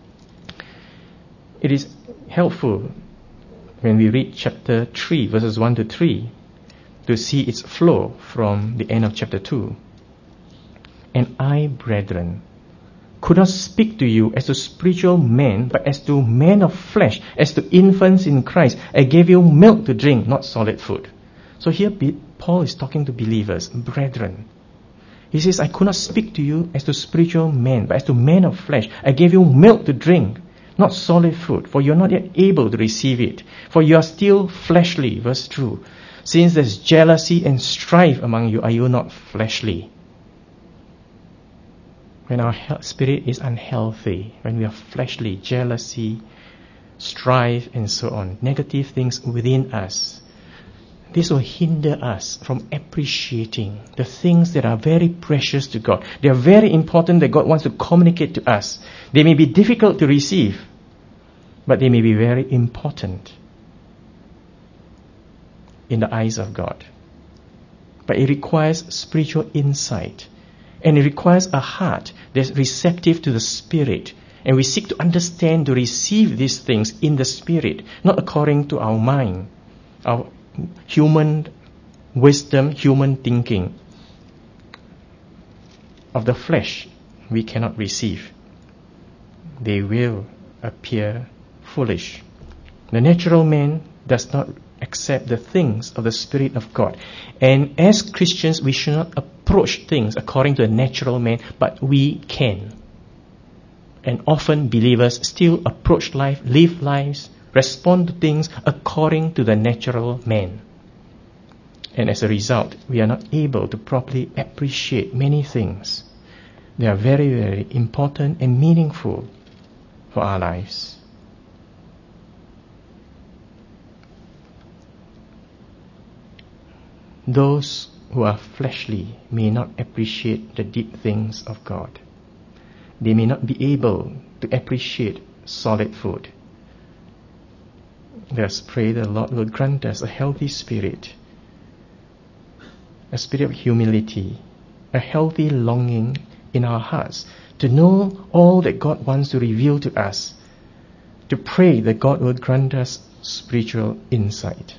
It is helpful when we read chapter three, verses one to three, to see its flow from the end of chapter two. And I, brethren, could not speak to you as to spiritual men, but as to men of flesh, as to infants in Christ. I gave you milk to drink, not solid food. So here Paul is talking to believers, brethren. He says, I could not speak to you as to spiritual men, but as to men of flesh. I gave you milk to drink, not solid food, for you are not yet able to receive it. For you are still fleshly, verse two. Since there's jealousy and strife among you, are you not fleshly? When our spirit is unhealthy, when we are fleshly, jealousy, strife, and so on, negative things within us, this will hinder us from appreciating the things that are very precious to God. They are very important that God wants to communicate to us. They may be difficult to receive, but they may be very important in the eyes of God. But it requires spiritual insight. And it requires a heart that's receptive to the Spirit. And we seek to understand, to receive these things in the Spirit, not according to our mind, our human wisdom, human thinking. Of the flesh, we cannot receive. They will appear foolish. The natural man does not accept the things of the Spirit of God. And as Christians, we should not approach things according to the natural man, but we can. And often believers still approach life, live lives, respond to things according to the natural man. And as a result, we are not able to properly appreciate many things. They are very, very important and meaningful for our lives. Those who are fleshly may not appreciate the deep things of God. They may not be able to appreciate solid food. Let us pray the Lord will grant us a healthy spirit, a spirit of humility, a healthy longing in our hearts to know all that God wants to reveal to us, to pray that God will grant us spiritual insight.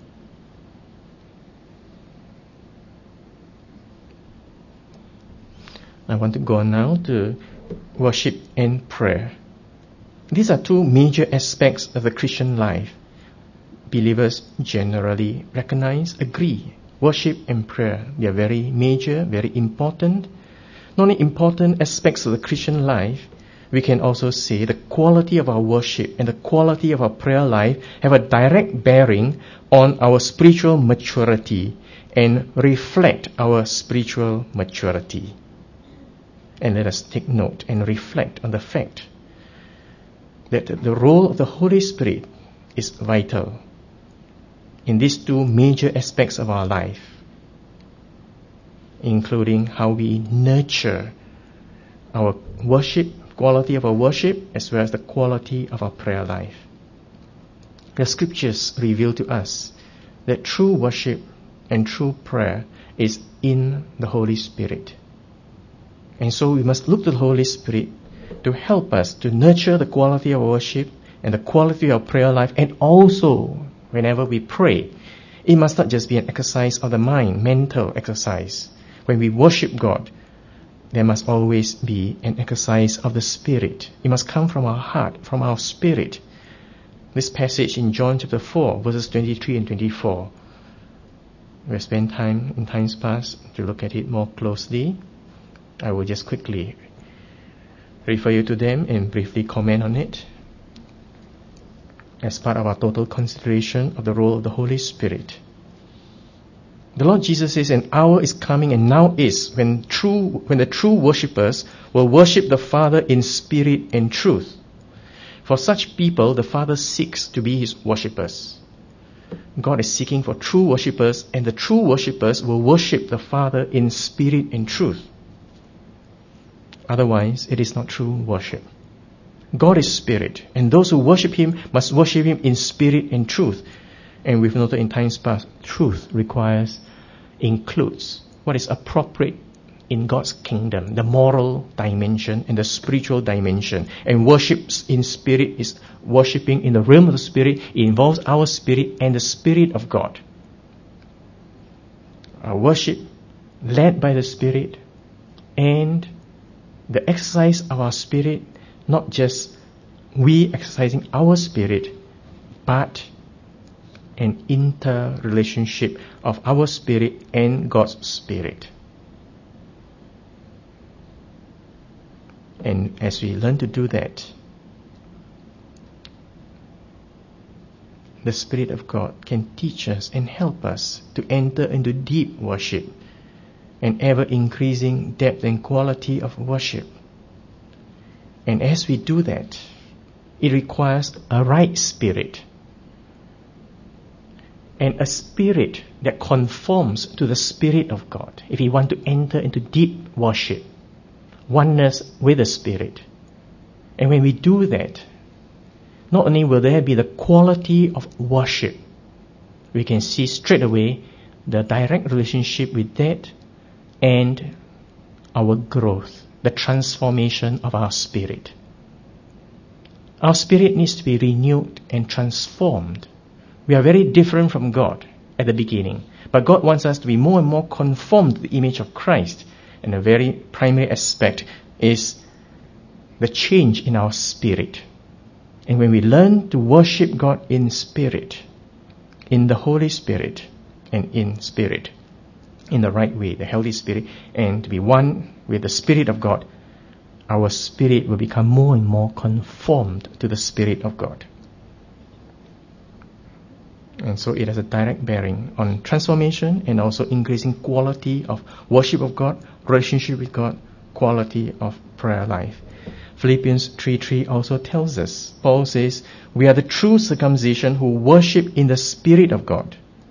I want to go now to worship and prayer. These are two major aspects of the Christian life. Believers generally recognize, agree. Worship and prayer, they are very major, very important. Not only important aspects of the Christian life, we can also say the quality of our worship and the quality of our prayer life have a direct bearing on our spiritual maturity and reflect our spiritual maturity. And let us take note and reflect on the fact that the role of the Holy Spirit is vital in these two major aspects of our life, including how we nurture our worship, quality of our worship, as well as the quality of our prayer life. The scriptures reveal to us that true worship and true prayer is in the Holy Spirit. And so we must look to the Holy Spirit to help us to nurture the quality of our worship and the quality of our prayer life. And also, whenever we pray, it must not just be an exercise of the mind, mental exercise. When we worship God, there must always be an exercise of the Spirit. It must come from our heart, from our spirit. This passage in John chapter four, verses twenty-three and twenty-four. We've spent time in times past to look at it more closely. I will just quickly refer you to them and briefly comment on it as part of our total consideration of the role of the Holy Spirit. The Lord Jesus says, an hour is coming and now is when true, when the true worshippers will worship the Father in spirit and truth. For such people, the Father seeks to be His worshippers. God is seeking for true worshippers, and the true worshippers will worship the Father in spirit and truth. Otherwise, it is not true worship. God is spirit, and those who worship Him must worship Him in spirit and truth. And we've noted in times past, truth requires, includes what is appropriate in God's kingdom, the moral dimension and the spiritual dimension. And worship in spirit is worshipping in the realm of the Spirit. It involves our spirit and the Spirit of God. our worship led by the Spirit, and the exercise of our spirit, not just we exercising our spirit, but an interrelationship of our spirit and God's Spirit. And as we learn to do that, the Spirit of God can teach us and help us to enter into deep worship and ever increasing depth and quality of worship. And as we do that, it requires a right spirit, and a spirit that conforms to the Spirit of God. If we want to enter into deep worship, oneness with the Spirit. And when we do that, not only will there be the quality of worship, we can see straight away the direct relationship with that and our growth, the transformation of our spirit. Our spirit needs to be renewed and transformed. We are very different from God at the beginning, but God wants us to be more and more conformed to the image of Christ. And a very primary aspect is the change in our spirit. And when we learn to worship God in spirit, in the Holy Spirit, and in spirit, in the right way, the healthy spirit, and to be one with the Spirit of God, our spirit will become more and more conformed to the Spirit of God. And so it has a direct bearing on transformation and also increasing quality of worship of God, relationship with God, quality of prayer life. Philippians three three also tells us, Paul says, we are the true circumcision who worship in the Spirit of God.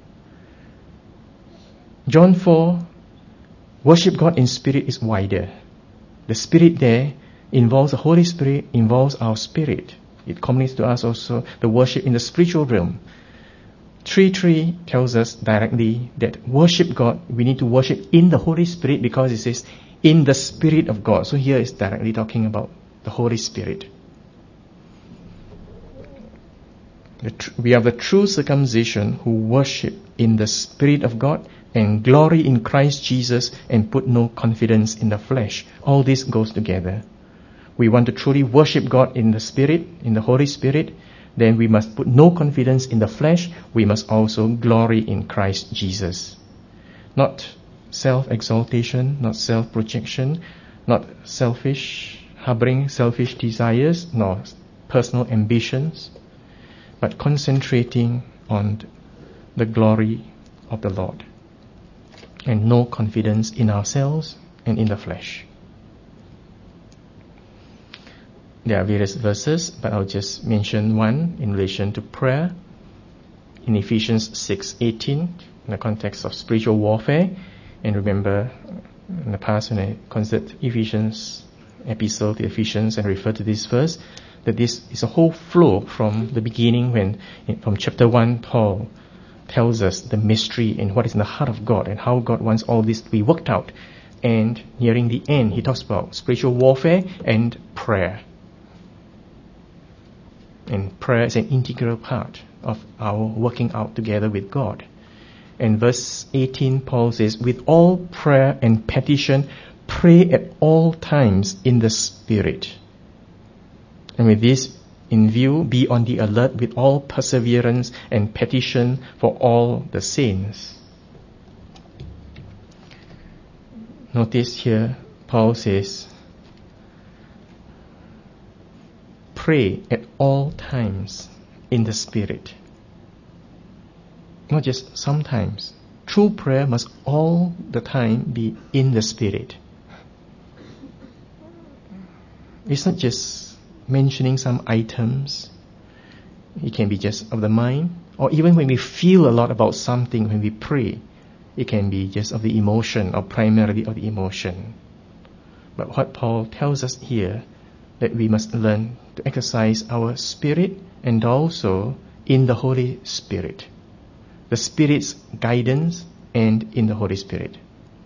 John four, worship God in spirit is wider. The Spirit there involves the Holy Spirit, involves our spirit. It communicates to us also the worship in the spiritual realm. three three tells us directly that worship God, we need to worship in the Holy Spirit, because it says in the Spirit of God. So here it's directly talking about the Holy Spirit. The tr- we are the true circumcision who worship in the Spirit of God and glory in Christ Jesus and put no confidence in the flesh. All this goes together. We want to truly worship God in the Spirit, in the Holy Spirit, then we must put no confidence in the flesh. We must also glory in Christ Jesus. Not self-exaltation, not self-projection, not selfish, harboring selfish desires, nor personal ambitions, but concentrating on the glory of the Lord, and no confidence in ourselves and in the flesh. There are various verses, but I'll just mention one in relation to prayer. In Ephesians six eighteen, in the context of spiritual warfare. And remember, in the past when I considered Ephesians episode, the Ephesians, and refer to this verse, that this is a whole flow from the beginning when, from chapter one, Paul tells us the mystery and what is in the heart of God and how God wants all this to be worked out. And nearing the end, he talks about spiritual warfare and prayer. And prayer is an integral part of our working out together with God. And verse eighteen, Paul says, with all prayer and petition, pray at all times in the Spirit. And with this in view, be on the alert with all perseverance and petition for all the saints. Notice here, Paul says, pray at all times in the Spirit. Not just sometimes. True prayer must all the time be in the Spirit. It's not just mentioning some items. It can be just of the mind, or even when we feel a lot about something when we pray, it can be just of the emotion, or primarily of the emotion. But what Paul tells us here, that we must learn to exercise our spirit and also in the Holy Spirit. The Spirit's guidance and in the Holy Spirit.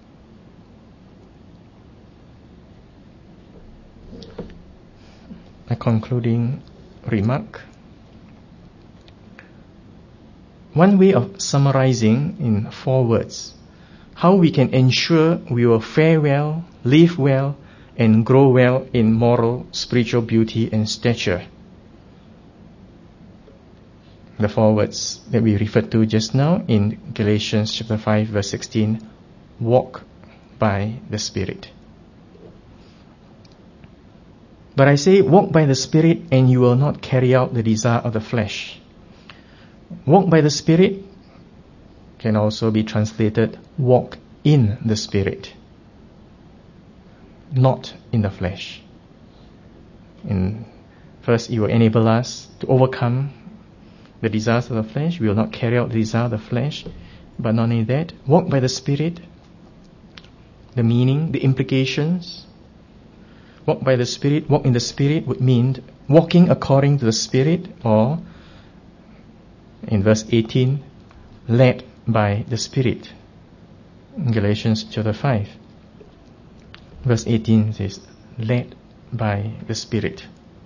A concluding remark. One way of summarizing in four words how we can ensure we will fare well, live well, and grow well in moral, spiritual beauty and stature. The four words that we referred to just now in Galatians chapter five verse sixteen, walk by the Spirit. But I say, walk by the Spirit and you will not carry out the desire of the flesh. Walk by the Spirit can also be translated, walk in the Spirit, not in the flesh. And first, it will enable us to overcome the desires of the flesh. We will not carry out the desire of the flesh. But not only that, walk by the Spirit, the meaning, the implications. Walk by the Spirit, walk in the Spirit would mean walking according to the Spirit, or in verse eighteen, led by the Spirit. In Galatians chapter five, verse eighteen says, led by the Spirit.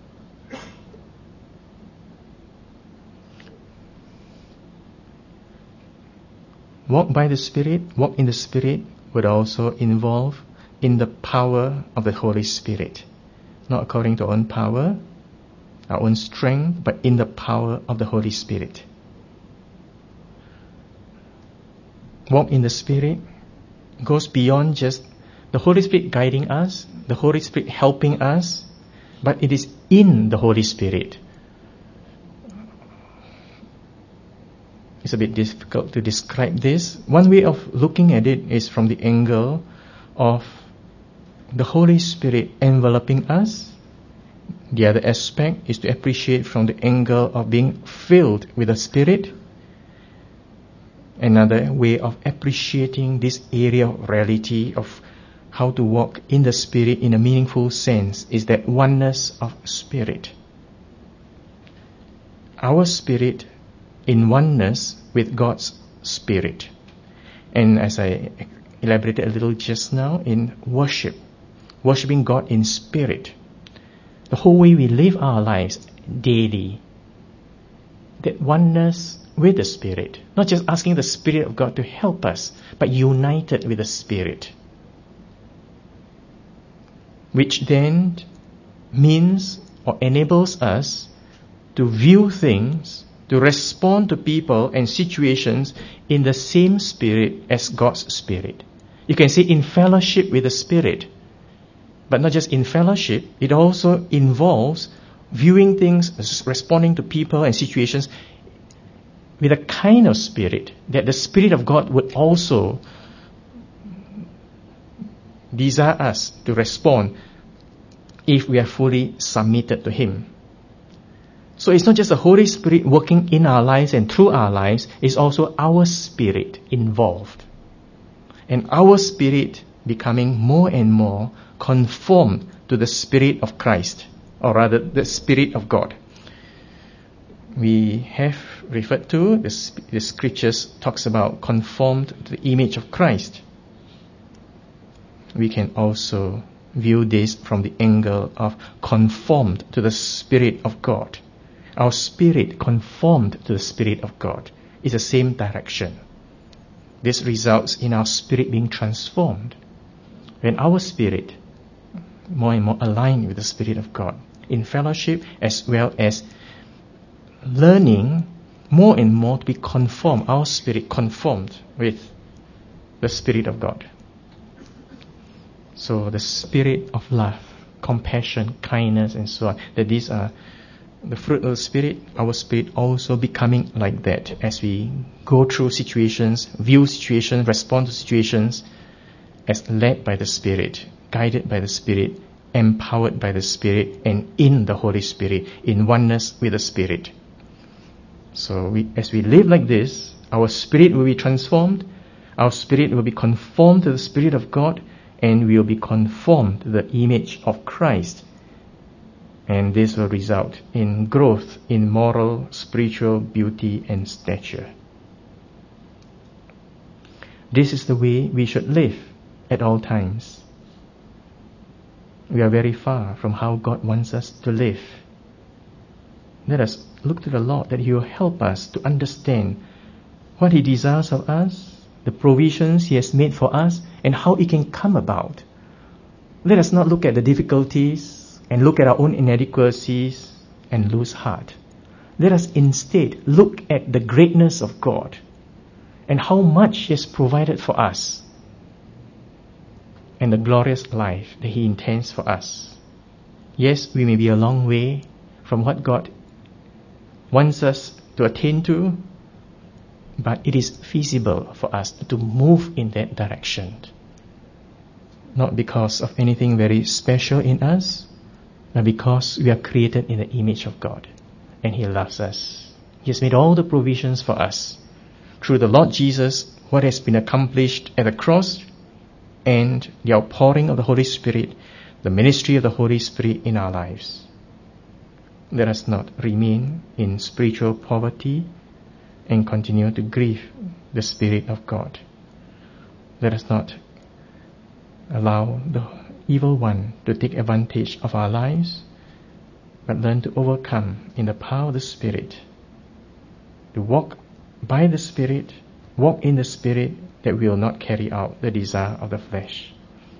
Walk by the Spirit, walk in the Spirit would also involve in the power of the Holy Spirit. Not according to our own power, our own strength, but in the power of the Holy Spirit. Walk in the Spirit goes beyond just the Holy Spirit guiding us, the Holy Spirit helping us, but it is in the Holy Spirit. It's a bit difficult to describe this. One way of looking at it is from the angle of the Holy Spirit enveloping us. The other aspect is to appreciate from the angle of being filled with the Spirit. Another way of appreciating this area of reality of how to walk in the Spirit in a meaningful sense is that oneness of Spirit. Our spirit in oneness with God's Spirit. And as I elaborated a little just now, in worship, worshipping God in spirit, the whole way we live our lives daily, that oneness with the Spirit, not just asking the Spirit of God to help us, but united with the Spirit, which then means or enables us to view things, to respond to people and situations in the same spirit as God's Spirit. You can say in fellowship with the Spirit, but not just in fellowship, it also involves viewing things, responding to people and situations with a kind of spirit that the Spirit of God would also desire us to respond if we are fully submitted to Him. So it's not just the Holy Spirit working in our lives and through our lives, it's also our spirit involved. And our spirit becoming more and more conformed to the Spirit of Christ, or rather the Spirit of God. We have referred to, the, the scriptures talks about conformed to the image of Christ. We can also view this from the angle of conformed to the Spirit of God. Our spirit conformed to the Spirit of God is the same direction. This results in our spirit being transformed. When our spirit more and more aligned with the Spirit of God in fellowship, as well as learning more and more to be conformed, our spirit conformed with the Spirit of God. So the spirit of love, compassion, kindness, and so on, that these are the fruit of the Spirit, our spirit also becoming like that as we go through situations, view situations, respond to situations as led by the Spirit, guided by the Spirit, empowered by the Spirit, and in the Holy Spirit, in oneness with the Spirit. So we, as we live like this, our spirit will be transformed, our spirit will be conformed to the Spirit of God, and we will be conformed to the image of Christ. And this will result in growth in moral, spiritual beauty and stature. This is the way we should live at all times. We are very far from how God wants us to live. Let us look to the Lord that He will help us to understand what He desires of us, the provisions He has made for us, and how it can come about. Let us not look at the difficulties and look at our own inadequacies and lose heart. Let us instead look at the greatness of God and how much He has provided for us and the glorious life that He intends for us. Yes, we may be a long way from what God wants us to attain to, but it is feasible for us to move in that direction. Not because of anything very special in us, but because we are created in the image of God and He loves us. He has made all the provisions for us through the Lord Jesus, what has been accomplished at the cross and the outpouring of the Holy Spirit, the ministry of the Holy Spirit in our lives. Let us not remain in spiritual poverty and continue to grieve the Spirit of God. Let us not allow the evil one to take advantage of our lives, but learn to overcome in the power of the Spirit, to walk by the Spirit, walk in the Spirit, that we will not carry out the desire of the flesh.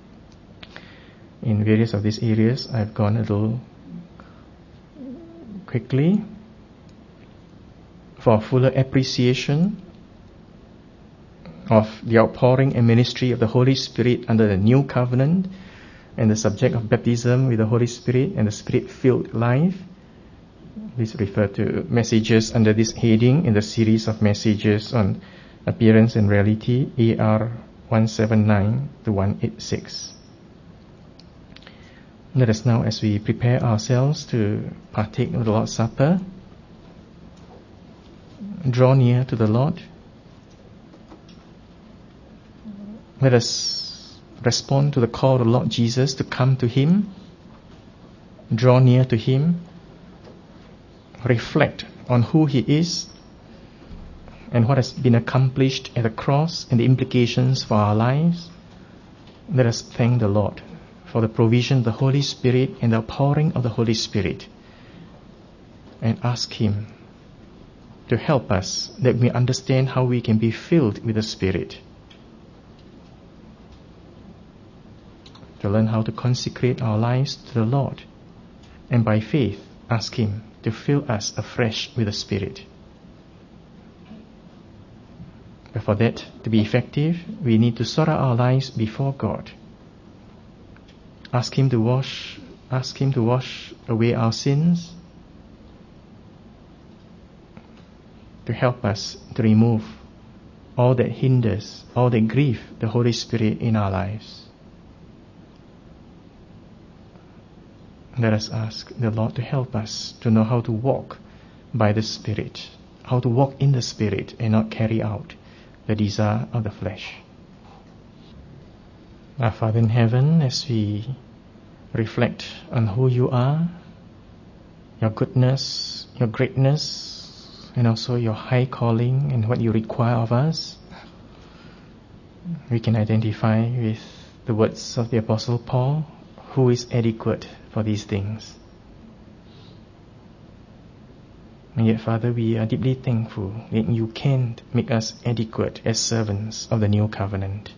In various of these areas, I've gone a little quickly. For fuller appreciation of the outpouring and ministry of the Holy Spirit under the new covenant and the subject of baptism with the Holy Spirit and the Spirit-filled life, please refer to messages under this heading in the series of messages on appearance and reality, A R one seventy-nine to one eighty-six. Let us now, as we prepare ourselves to partake of the Lord's Supper, draw near to the Lord. Let us respond to the call of the Lord Jesus to come to Him, draw near to Him, reflect on who He is and what has been accomplished at the cross and the implications for our lives. Let us thank the Lord for the provision of the Holy Spirit and the outpouring of the Holy Spirit, and ask Him to help us that we understand how we can be filled with the Spirit, to learn how to consecrate our lives to the Lord, and by faith ask Him to fill us afresh with the Spirit. But for that to be effective, we need to sort out our lives before God. Ask Him to wash, ask Him to wash away our sins, to help us to remove all that hinders, all that grieve the Holy Spirit in our lives. Let us ask the Lord to help us to know how to walk by the Spirit, how to walk in the Spirit and not carry out the desire of the flesh. Our Father in heaven, as we reflect on who You are, Your goodness, Your greatness, and also Your high calling and what You require of us, we can identify with the words of the Apostle Paul, who is adequate for these things. And yet, Father, we are deeply thankful that You can make us adequate as servants of the new covenant,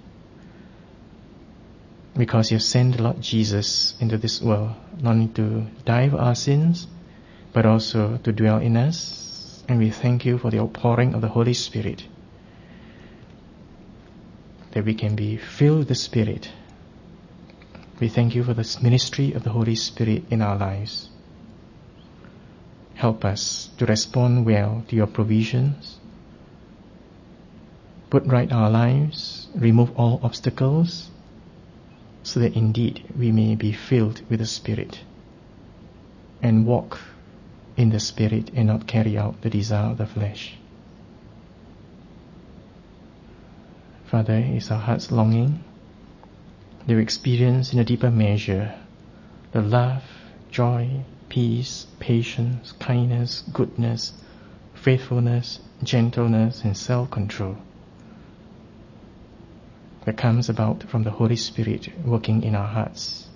because You sent the Lord Jesus into this world, not only to die for our sins, but also to dwell in us. And we thank You for the outpouring of the Holy Spirit, that we can be filled with the Spirit. We thank You for this ministry of the Holy Spirit in our lives. Help us to respond well to Your provisions, put right our lives, remove all obstacles, so that indeed we may be filled with the Spirit and walk in the Spirit and not carry out the desire of the flesh. Father, it's our heart's longing that we experience in a deeper measure the love, joy, peace, patience, kindness, goodness, faithfulness, gentleness, and self-control that comes about from the Holy Spirit working in our hearts.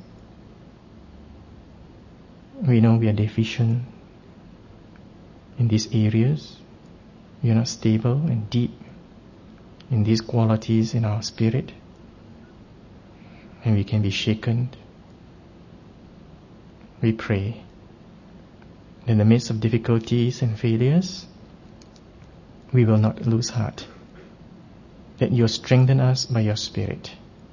We know we are deficient in these areas. We are not stable and deep in these qualities in our spirit, and we can be shaken. We pray in the midst of difficulties and failures, we will not lose heart, that you strengthen us by your Spirit.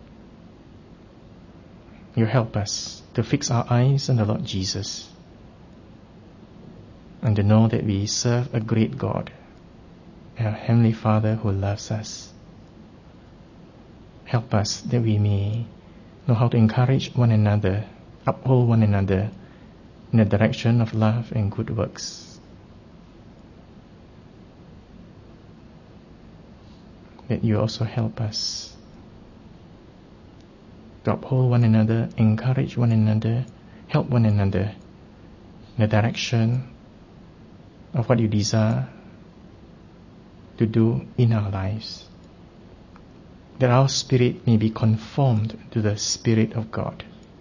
You help us to fix our eyes on the Lord Jesus and to know that we serve a great God, our Heavenly Father who loves us. Help us that we may know how to encourage one another, uphold one another in the direction of love and good works. That you also help us to uphold one another, encourage one another, help one another in the direction of what you desire to do in our lives. That our spirit may be conformed to the Spirit of God.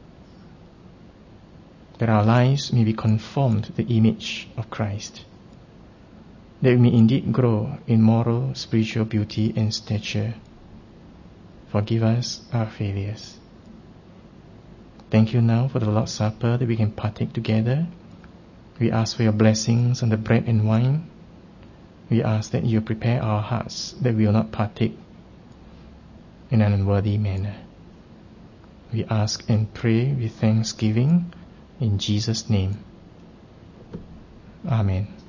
That our lives may be conformed to the image of Christ. That we may indeed grow in moral, spiritual beauty and stature. Forgive us our failures. Thank you now for the Lord's Supper that we can partake together. We ask for your blessings on the bread and wine. We ask that you prepare our hearts that we will not partake in an unworthy manner. We ask and pray with thanksgiving in Jesus' name. Amen.